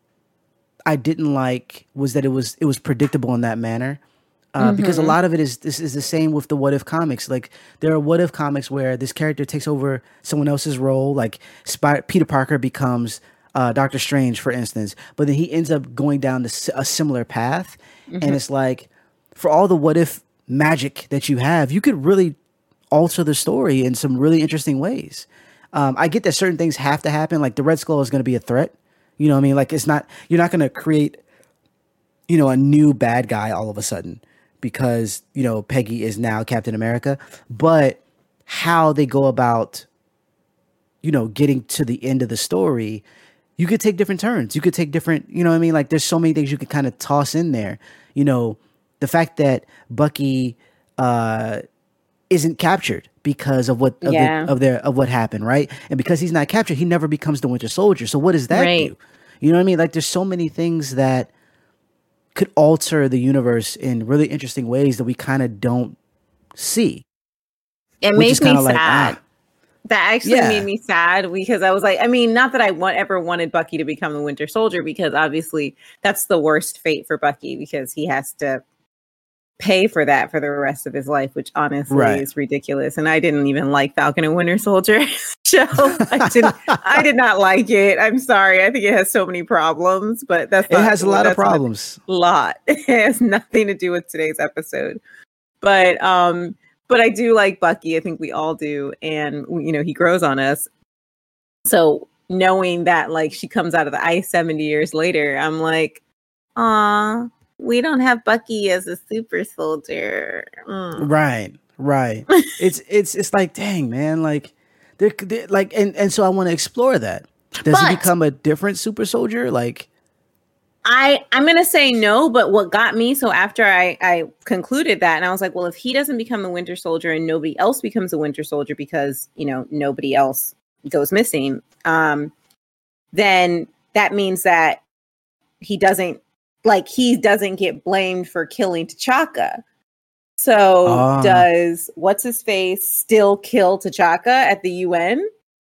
I didn't like was that it was, it was predictable in that manner. Uh, mm-hmm. Because a lot of it is this is the same with the What If comics. Like there are What If comics where this character takes over someone else's role. Like Spy- Peter Parker becomes uh, Doctor Strange, for instance, but then he ends up going down the, a similar path. Mm-hmm. And it's like for all the What If magic that you have, you could really alter the story in some really interesting ways. Um, I get that certain things have to happen. Like the Red Skull is going to be a threat. You know what I mean? Like it's not. You're not going to create, you know, a new bad guy all of a sudden. Because, you know, Peggy is now Captain America, but how they go about, you know, getting to the end of the story, you could take different turns. You could take different, you know what I mean? Like there's so many things you could kind of toss in there. You know, the fact that Bucky uh, isn't captured because of what of, yeah. the, of their of what happened, right? And because he's not captured, he never becomes the Winter Soldier. So what does that right. do? You know what I mean? Like there's so many things that could alter the universe in really interesting ways that we kind of don't see. It made me sad. Like, ah. That actually yeah. made me sad because I was like, I mean, not that I want, ever wanted Bucky to become the Winter Soldier because obviously that's the worst fate for Bucky because he has to pay for that for the rest of his life, which honestly right. is ridiculous. And I didn't even like Falcon and Winter Soldier show. I didn't. I did not like it. I'm sorry. I think it has so many problems, but that's it has a lot of problems. A lot. It has nothing to do with today's episode. But um, but I do like Bucky. I think we all do, and you know he grows on us. So knowing that like she comes out of the ice seventy years later, I'm like, aw, we don't have Bucky as a super soldier. Mm. Right, right. it's it's it's like, dang, man, like they're, they're like, and and so I want to explore that. Does But- he become a different super soldier? Like, I, I'm going to say no, but what got me, so after I, I concluded that, and I was like, well, if he doesn't become the Winter Soldier and nobody else becomes a Winter Soldier because, you know, nobody else goes missing, um, then that means that he doesn't, like, he doesn't get blamed for killing T'Chaka. So Ah. does What's-His-Face still kill T'Chaka at the U N?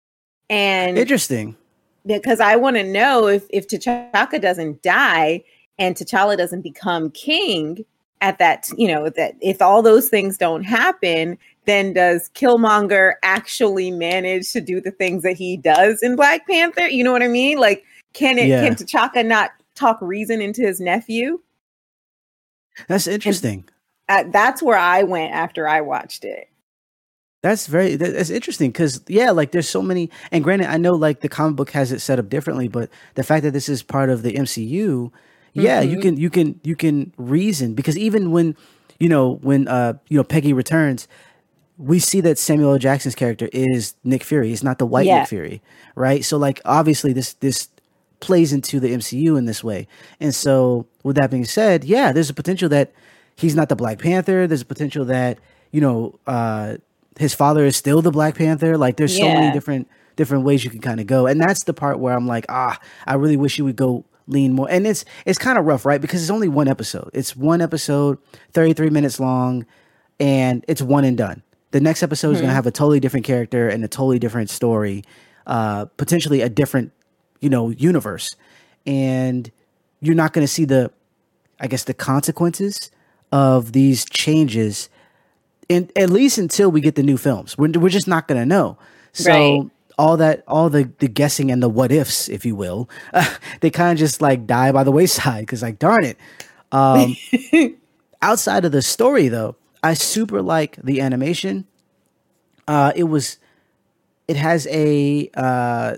And interesting. because I want to know if if T'Chaka doesn't die and T'Challa doesn't become king at that, you know, that if all those things don't happen, then does Killmonger actually manage to do the things that he does in Black Panther? You know what I mean? Like, can it Yeah. can T'Chaka not talk reason into his nephew? That's interesting. Uh, that's where I went after I watched it. That's very that- that's interesting because yeah, like there's so many. And granted, I know like the comic book has it set up differently, but the fact that this is part of the M C U, yeah, you Mhm. can you can you can reason because even when you know when uh you know Peggy returns, we see that Samuel L. Jackson's character is Nick Fury. It's not the white Yeah. Nick Fury, right? So like obviously this this plays into the M C U in this way. And so with that being said, yeah, there's a potential that he's not the Black Panther. There's a potential that you know. uh his father is still the Black Panther. Like there's so many Yeah. different different ways you can kind of go. And that's the part where I'm like, ah, I really wish you would go lean more. And it's it's kind of rough, right? Because it's only one episode. It's one episode, thirty-three minutes long, and it's one and done. The next episode is going to have a totally different character and a totally different story, uh, potentially a different, you know, universe. And you're not going to see the, I guess, the consequences of these changes in, at least until we get the new films. We're, we're just not going to know. So Right. all that, all the, the guessing and the what ifs, if you will, uh, they kind of just like die by the wayside. Cause like, darn it. Um, outside of the story though, I super like the animation. Uh, it was, it has a, uh,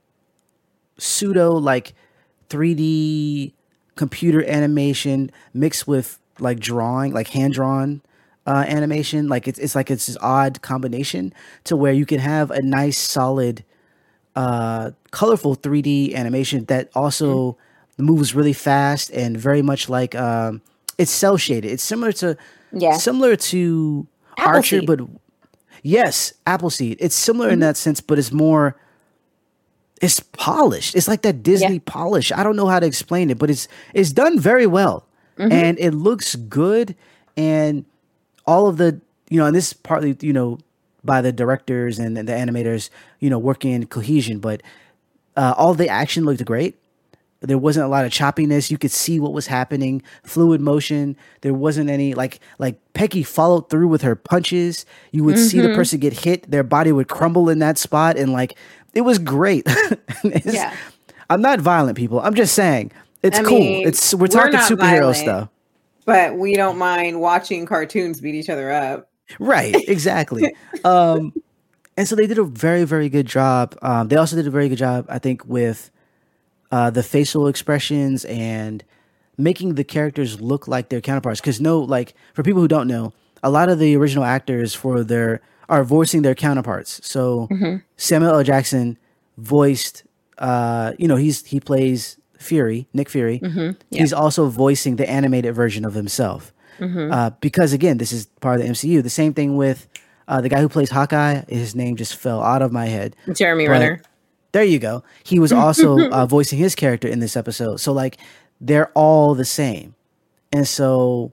pseudo like three D computer animation mixed with like drawing, like hand drawn uh, animation. Like it's it's like it's this odd combination to where you can have a nice, solid, uh, colorful three D animation that also moves really fast and very much like um, it's cell shaded. It's similar to Yeah. similar to Archer, Appleseed. but yes, Appleseed. It's similar in that sense, but it's more. It's polished. It's like that Disney Yeah. polish. I don't know how to explain it, but it's it's done very well, and it looks good. And all of the you know, and this is partly you know by the directors and the animators, you know, working in cohesion. But uh, all the action looked great. There wasn't a lot of choppiness. You could see what was happening, fluid motion. There wasn't any like like Peggy followed through with her punches. You would see the person get hit, their body would crumble in that spot, and like it was great. It's- Yeah. I'm not violent, people. I'm just saying it's I cool. mean, It's we're we're talking not superhero violent. stuff, But we don't mind watching cartoons beat each other up. right? Exactly. um, and so they did a very very good job. Um, they also did a very good job, I think, with uh, the facial expressions and making the characters look like their counterparts. Because no, like for people who don't know, a lot of the original actors for their are voicing their counterparts. So Samuel L. Jackson voiced, uh, you know, he's he plays Fury, Nick Fury. He's also voicing the animated version of himself. Uh, because again, this is part of the M C U. The same thing with uh, the guy who plays Hawkeye. His name just fell out of my head. Jeremy But- Renner. There you go. He was also uh, voicing his character in this episode. So like they're all the same. And so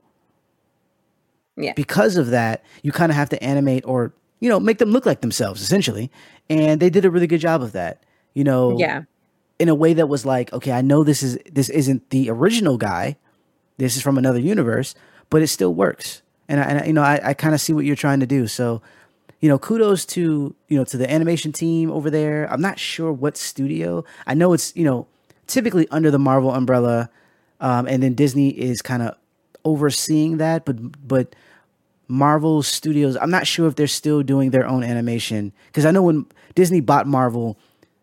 Yeah. because of that, you kind of have to animate or, you know, make them look like themselves essentially. And they did a really good job of that. You know, Yeah. in a way that was like, okay, I know this is this isn't the original guy. This is from another universe, but it still works. And I, and I you know, I, I kind of see what you're trying to do. So, you know, kudos to, you know, to the animation team over there. I'm not sure what studio. I know it's, you know, typically under the Marvel umbrella. Um, and then Disney is kind of overseeing that, but but Marvel Studios, I'm not sure if they're still doing their own animation because I know when Disney bought Marvel,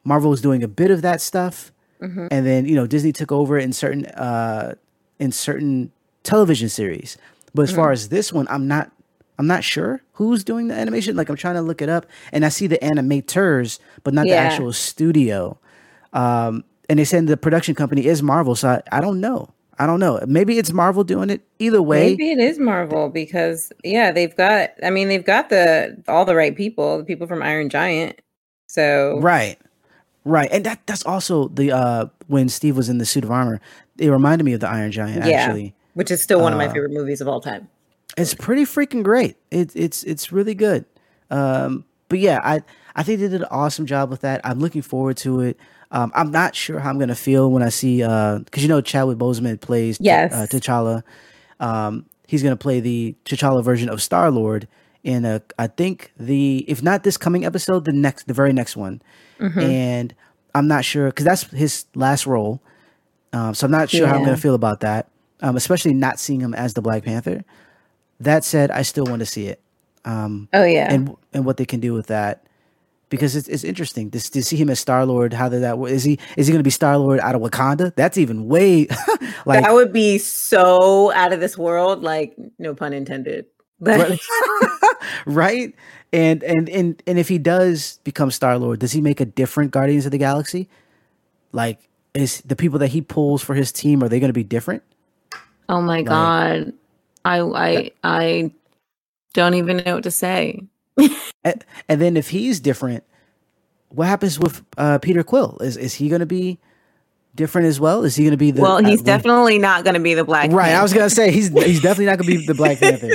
Marvel was doing a bit of that stuff, Mhm. and then you know Disney took over in certain uh, in certain television series. But as far Mhm. as this one, I'm not I'm not sure who's doing the animation. Like I'm trying to look it up, and I see the animators, but not the Yeah. actual studio. Um, and they said the production company is Marvel, so I, I don't know. I don't know. Maybe it's Marvel doing it. Either way, Maybe it is Marvel because yeah, they've got I mean, they've got the all the right people, the people from Iron Giant. So, right, right, and that that's also the uh when Steve was in the suit of armor. It reminded me of the Iron Giant. yeah, Actually, which is still one of my uh, favorite movies of all time. it's pretty freaking great. It's it's it's really good. Um, but yeah, I I think they did an awesome job with that. I'm looking forward to it. Um, I'm not sure how I'm gonna feel when I see because you know Chadwick Boseman plays T- uh, Yes. T'Challa. Um, he's gonna play the T'Challa version of Star Lord in a I think the if not this coming episode, the next the very next one. Mhm. And I'm not sure because that's his last role. Um, so I'm not sure how I'm gonna Yeah. feel about that. Um, especially not seeing him as the Black Panther. That said, I still want to see it. Um, Oh yeah. and and what they can do with that because it's, it's interesting to, to see him as Star Lord. How did that work? Is he is he going to be Star Lord out of Wakanda? That's even way That like would be so out of this world, like no pun intended. But right, right. And and and and if he does become Star Lord, does he make a different Guardians of the Galaxy? Like, is the people that he pulls for his team are they going to be different? oh my Like, god. I I I don't even know what to say. and, and then if he's different, what happens with uh, Peter Quill? Is is he going to be different as well? Is he going to be the Well, uh, he's one- definitely not going to be the Black right? I was Panther. going to say he's he's definitely not going to be the Black Panther.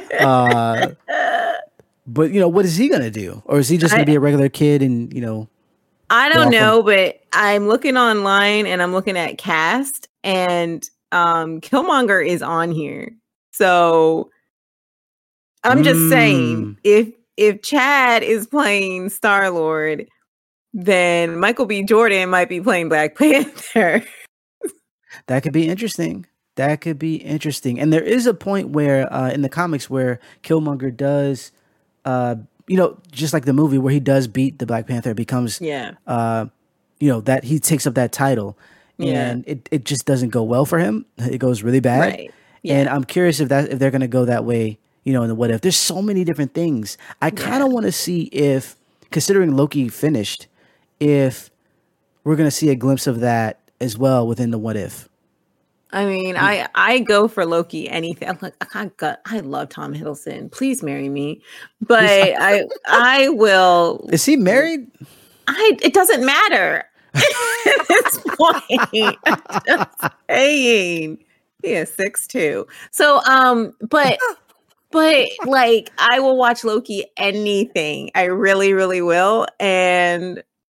Uh, but you know, what is he going to do? Or is he just going to I be a regular kid and you know? I go don't off know, on- but I'm looking online and I'm looking at cast and um Killmonger is on here. So I'm just saying Mm, if if Chad is playing Star-Lord, then Michael B. Jordan might be playing Black Panther. that could be interesting. That could be interesting. And there is a point where uh, in the comics where Killmonger does, uh, you know, just like the movie where he does beat the Black Panther, becomes Yeah. uh, you know, that he takes up that title Yeah. and it, it just doesn't go well for him. It goes really bad. Right. And Yeah. I'm curious if that if they're gonna go that way, you know, in the what if. There's so many different things. I kind Yeah. of want to see if, considering Loki finished, if we're gonna see a glimpse of that as well within the what if. I mean, I I go for Loki anything. I'm like, I got, I love Tom Hiddleston. Please marry me. But He's- I I will. Is he married? I it doesn't matter at this point. I'm just saying. He is six two. So um, but but like I will watch Loki anything. I really, really will. And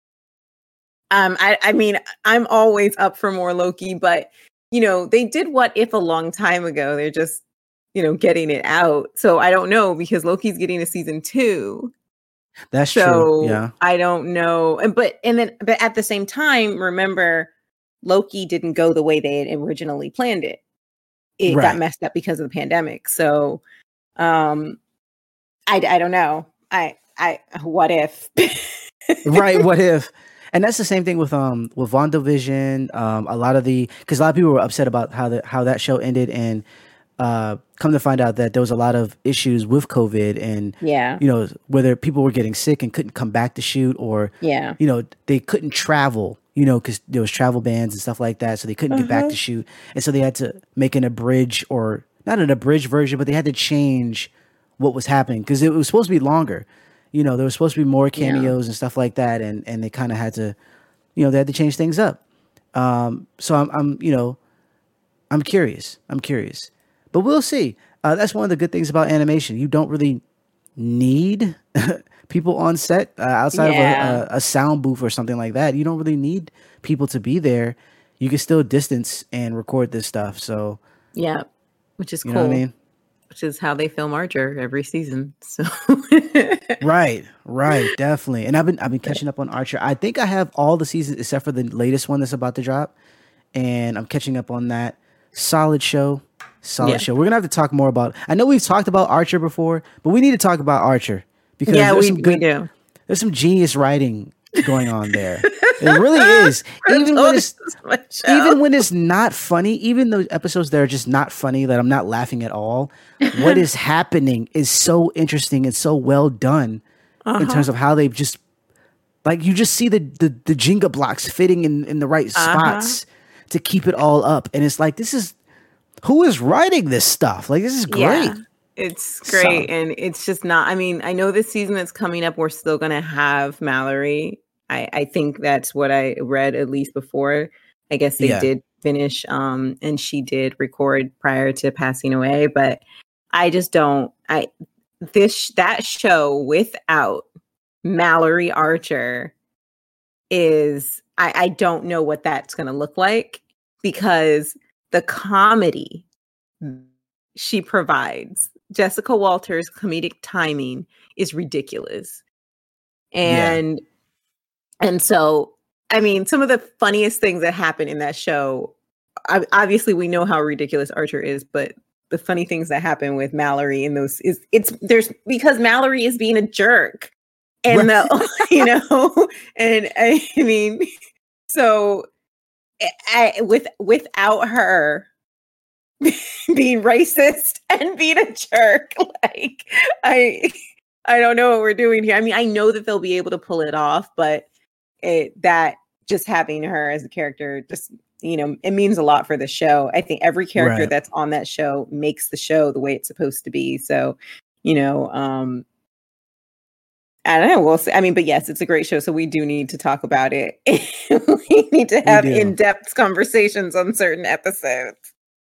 um, I I mean, I'm always up for more Loki, but you know, they did What If a long time ago. They're just, you know, getting it out. So I don't know because Loki's getting a season two. That's So true. Yeah. I don't know. And but and then but at the same time, remember Loki didn't go the way they had originally planned it. It got Right. messed up because of the pandemic. So um I I don't know. I I what if Right. What if? And that's the same thing with um with WandaVision. Um, a lot of the because a lot of people were upset about how the how that show ended, and uh, come to find out that there was a lot of issues with COVID, and Yeah. you know whether people were getting sick and couldn't come back to shoot, or Yeah. you know they couldn't travel, you know, because there was travel bans and stuff like that, so they couldn't get back Uh-huh. to shoot, and so they had to make an abridged or not an abridged version, but they had to change what was happening because it was supposed to be longer. You know, there was supposed to be more Yeah. cameos and stuff like that, and and they kind of had to, you know, they had to change things up. Um, so I'm, I'm, you know, I'm curious. I'm curious, but we'll see. Uh, that's one of the good things about animation. You don't really need people on set uh, outside Yeah. of a, a, a sound booth or something like that. You don't really need people to be there. You can still distance and record this stuff. So Yeah. Which is you cool. know what I mean? Which is how they film Archer every season. So Right, right, definitely. And I've been I've been catching up on Archer. I think I have all the seasons except for the latest one that's about to drop, and I'm catching up on that. Solid show, solid Yeah. show. We're gonna have to talk more about. I know we've talked about Archer before, but we need to talk about Archer because yeah, there's we some we good, do. there's some genius writing going on there. It really is. Even when it's even when it's not funny, even those episodes that are just not funny, that I'm not laughing at all, what is happening is so interesting and so well done uh-huh. in terms of how they've just like you just see the the, the Jenga blocks fitting in, in the right uh-huh. spots to keep it all up. And it's like, this is who is writing this stuff? Like, this is great. Yeah. It's great. So, and it's just not, I mean, I know this season that's coming up, we're still going to have Mallory. I, I think that's what I read at least before. I guess they yeah. did finish um, and she did record prior to passing away. But I just don't, I, this, that show without Mallory Archer is, I, I don't know what that's going to look like, because the comedy she provides, Jessica Walter's comedic timing is ridiculous. And yeah. and so, I mean, some of the funniest things that happen in that show, obviously we know how ridiculous Archer is, but the funny things that happen with Mallory in those is it's there's because Mallory is being a jerk. And right. the, you know, and I mean, so I, with without her being racist and being a jerk, like I I don't know what we're doing here. I mean, I know that they'll be able to pull it off, but it that just having her as a character, just, you know, it means a lot for the show. I think every character right. that's on that show makes the show the way it's supposed to be. So, you know, um I don't know. We'll see. I mean, but yes, it's a great show. So we do need to talk about it. We need to have in-depth conversations on certain episodes.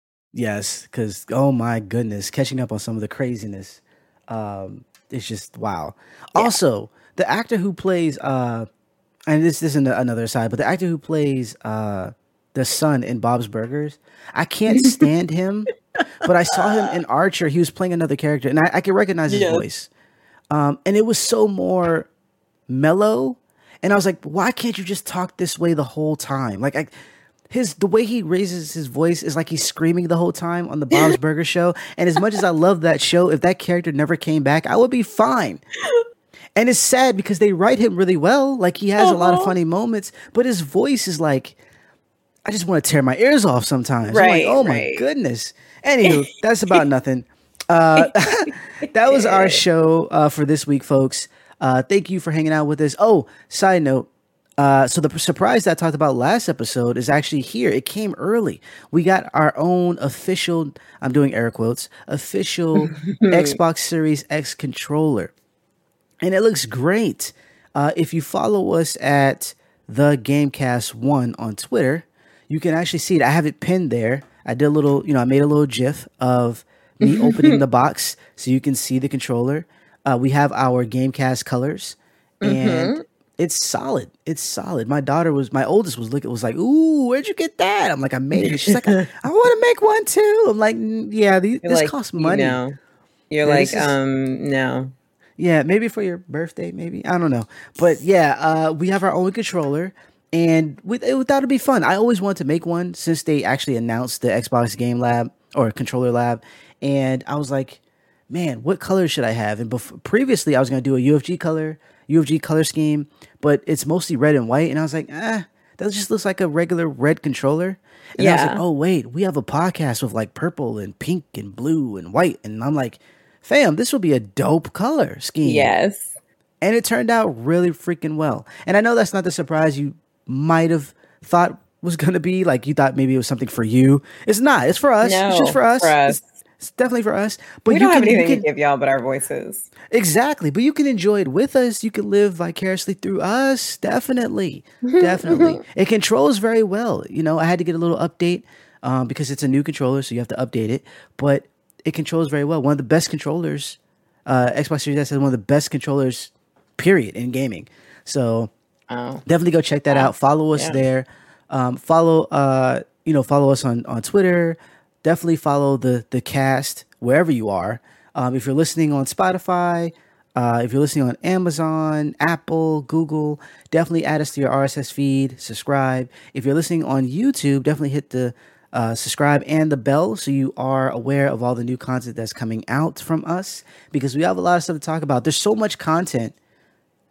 Yes, because, oh my goodness, catching up on some of the craziness. Um, it's just, wow. Yeah. Also, the actor who plays, uh, and this, this isn't another side, but the actor who plays uh, the son in Bob's Burgers, I can't stand him, but I saw him in Archer. He was playing another character, and I, I can recognize his yes. voice. Um, and it was so more mellow. And I was like, why can't you just talk this way the whole time? Like, I, his the way he raises his voice is like he's screaming the whole time on the Bob's Burger show. And as much as I love that show, if that character never came back, I would be fine. And it's sad because they write him really well. Like, he has uh-huh. a lot of funny moments, but his voice is like, I just want to tear my ears off sometimes. Right, I'm like, oh right. my goodness. Anywho, that's about nothing. Uh, that was our show uh, for this week, folks. Uh, thank you for hanging out with us. Oh, side note. Uh, so the surprise that I talked about last episode is actually here. It came early. We got our own official, I'm doing air quotes, official Xbox Series X controller. And it looks great. Uh, if you follow us at the Gamecast one on Twitter, you can actually see it. I have it pinned there. I did a little, you know, I made a little GIF of me opening the box so you can see the controller. Uh, we have our Gamecast colors, and mm-hmm. it's solid. It's solid. My daughter was, my oldest was looking, was like, "Ooh, where'd you get that?" I'm like, "I made it." She's like, "I, I want to make one too." I'm like, "Yeah, these, this like, costs money." You know, you're yeah, like, is, um, no. Yeah, maybe for your birthday, maybe. I don't know. But yeah, uh, we have our own controller, and we, it, that would be fun. I always wanted to make one since they actually announced the Xbox Game Lab or Controller Lab. And I was like, man, what color should I have? And before, previously, I was going to do a U F G color, U F G color scheme, but it's mostly red and white. And I was like, ah, that just looks like a regular red controller. And yeah. I was like, oh, wait, we have a podcast with like purple and pink and blue and white. And I'm like, fam, this will be a dope color scheme. Yes. And it turned out really freaking well. And I know that's not the surprise you might have thought was going to be. Like, you thought maybe it was something for you. It's not. It's for us. No, it's just for us. For us. It's, It's definitely for us. But we you don't can, have anything you can, to give y'all but our voices. Exactly. But you can enjoy it with us. You can live vicariously through us. Definitely. Definitely. It controls very well. You know, I had to get a little update um, because it's a new controller, so you have to update it. But it controls very well. One of the best controllers. Uh, Xbox Series S is one of the best controllers, period, in gaming. So oh. definitely go check that oh. out. Follow us yeah. there. Um, follow, uh, you know, follow us on, on Twitter. Definitely follow the the cast wherever you are. Um, if you're listening on Spotify, uh, if you're listening on Amazon, Apple, Google, definitely add us to your R S S feed. Subscribe. If you're listening on YouTube, definitely hit the uh, subscribe and the bell so you are aware of all the new content that's coming out from us, because we have a lot of stuff to talk about. There's so much content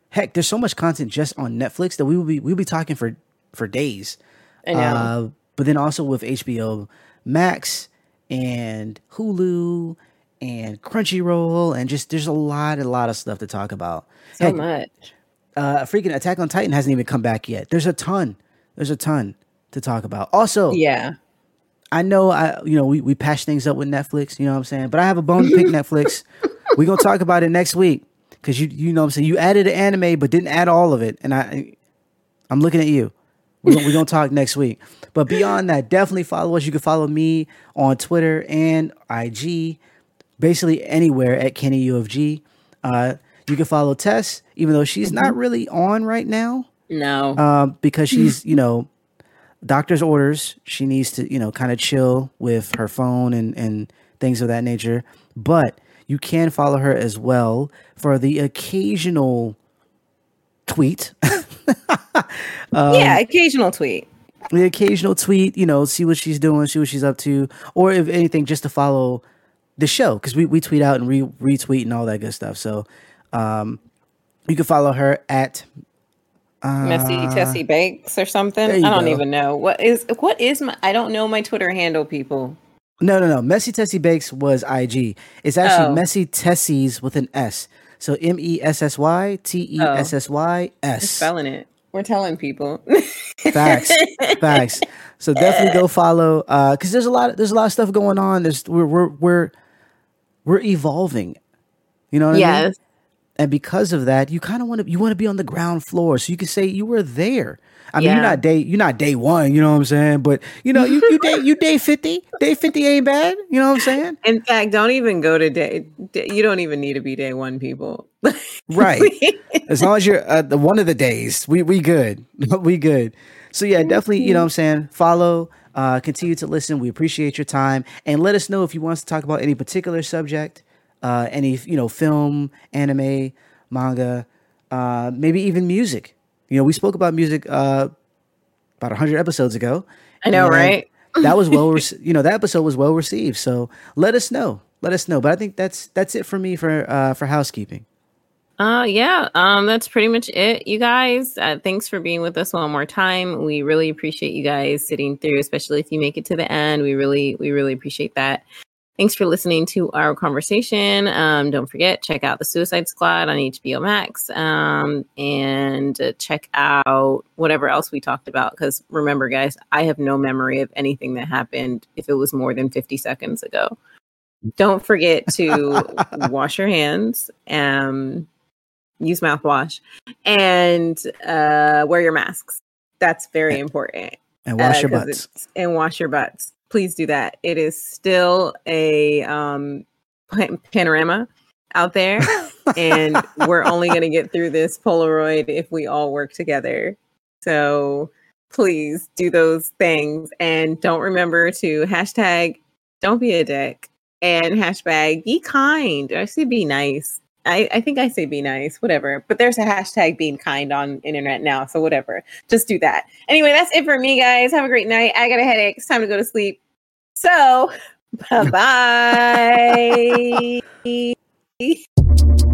heck, there's so much content just on Netflix that we will be we'll be talking for for days. I know. Uh, but then also with H B O Max and Hulu and Crunchyroll, and just there's a lot, a lot of stuff to talk about. So Heck, much. uh, freaking Attack on Titan hasn't even come back yet. There's a ton. There's a ton to talk about. Also, Yeah. I know I you know we, we patch things up with Netflix, you know what I'm saying? But I have a bone to pick Netflix. We're gonna talk about it next week. Cause you you know what I'm saying, you added an anime but didn't add all of it. And I I'm looking at you. We're gonna, we're gonna talk next week. But beyond that, definitely follow us. You can follow me on Twitter and I G, basically anywhere at Kenny U F G. Uh, you can follow Tess, even though she's not really on right now. No. Um, because she's, you know, doctor's orders. She needs to, you know, kind of chill with her phone and, and things of that nature. But you can follow her as well for the occasional tweet. um, yeah, occasional tweet. The occasional tweet, you know, see what she's doing, see what she's up to. Or if anything, just to follow the show. Because we, we tweet out and re- retweet and all that good stuff. So um, you can follow her at Uh, Messy Tessie Bakes or something. there I you don't go. even know what is what is my. I don't know my Twitter handle, people. No, no, no. Messy Tessie Bakes was I G. It's actually Oh. Messy Tessies with an S. So M E S S Y T E S S Y We're S. spelling it. We're telling people. Facts, facts. So definitely go follow, uh, because there's a lot, there's a lot of stuff going on. There's we're we're we're we're evolving. You know what I mean? Yes. And because of that, you kind of want to you want to be on the ground floor, so you can say you were there. I mean, Yeah. you're not day you're not day one. You know what I'm saying? But you know, you you day you day fifty. Day fifty ain't bad. You know what I'm saying? In fact, don't even go to day. day- You don't even need to be day one, people. Right. As long as you're uh, the one of the days, we we good. We good. So yeah, definitely, you know what I'm saying? Follow, uh, continue to listen. We appreciate your time. And let us know if you want us to talk about any particular subject, uh, any, you know, film, anime, manga, uh, maybe even music. You know, we spoke about music uh, about one hundred episodes ago. I know, and right? That was well, rec- you know, that episode was well received. So let us know. Let us know. But I think that's that's it for me for uh, for housekeeping. Uh, yeah, um, that's pretty much it, you guys. Uh, thanks for being with us one more time. We really appreciate you guys sitting through, especially if you make it to the end. We really, we really appreciate that. Thanks for listening to our conversation. Um, don't forget, check out the Suicide Squad on H B O Max, um, and uh, check out whatever else we talked about. Because remember, guys, I have no memory of anything that happened if it was more than fifty seconds ago. Don't forget to wash your hands. Um, use mouthwash, and uh, wear your masks. That's very important. And wash Uh, your 'cause butts. it's- And wash your butts. Please do that. It is still a um, pa- panorama out there, and we're only going to get through this Polaroid if we all work together. So please do those things, and don't remember to hashtag don't be a dick and hashtag be kind. I say be nice. I, I think I say be nice, whatever. But there's a hashtag being kind on internet now, so whatever. Just do that. Anyway, that's it for me, guys. Have a great night. I got a headache. It's time to go to sleep. So, bye bye.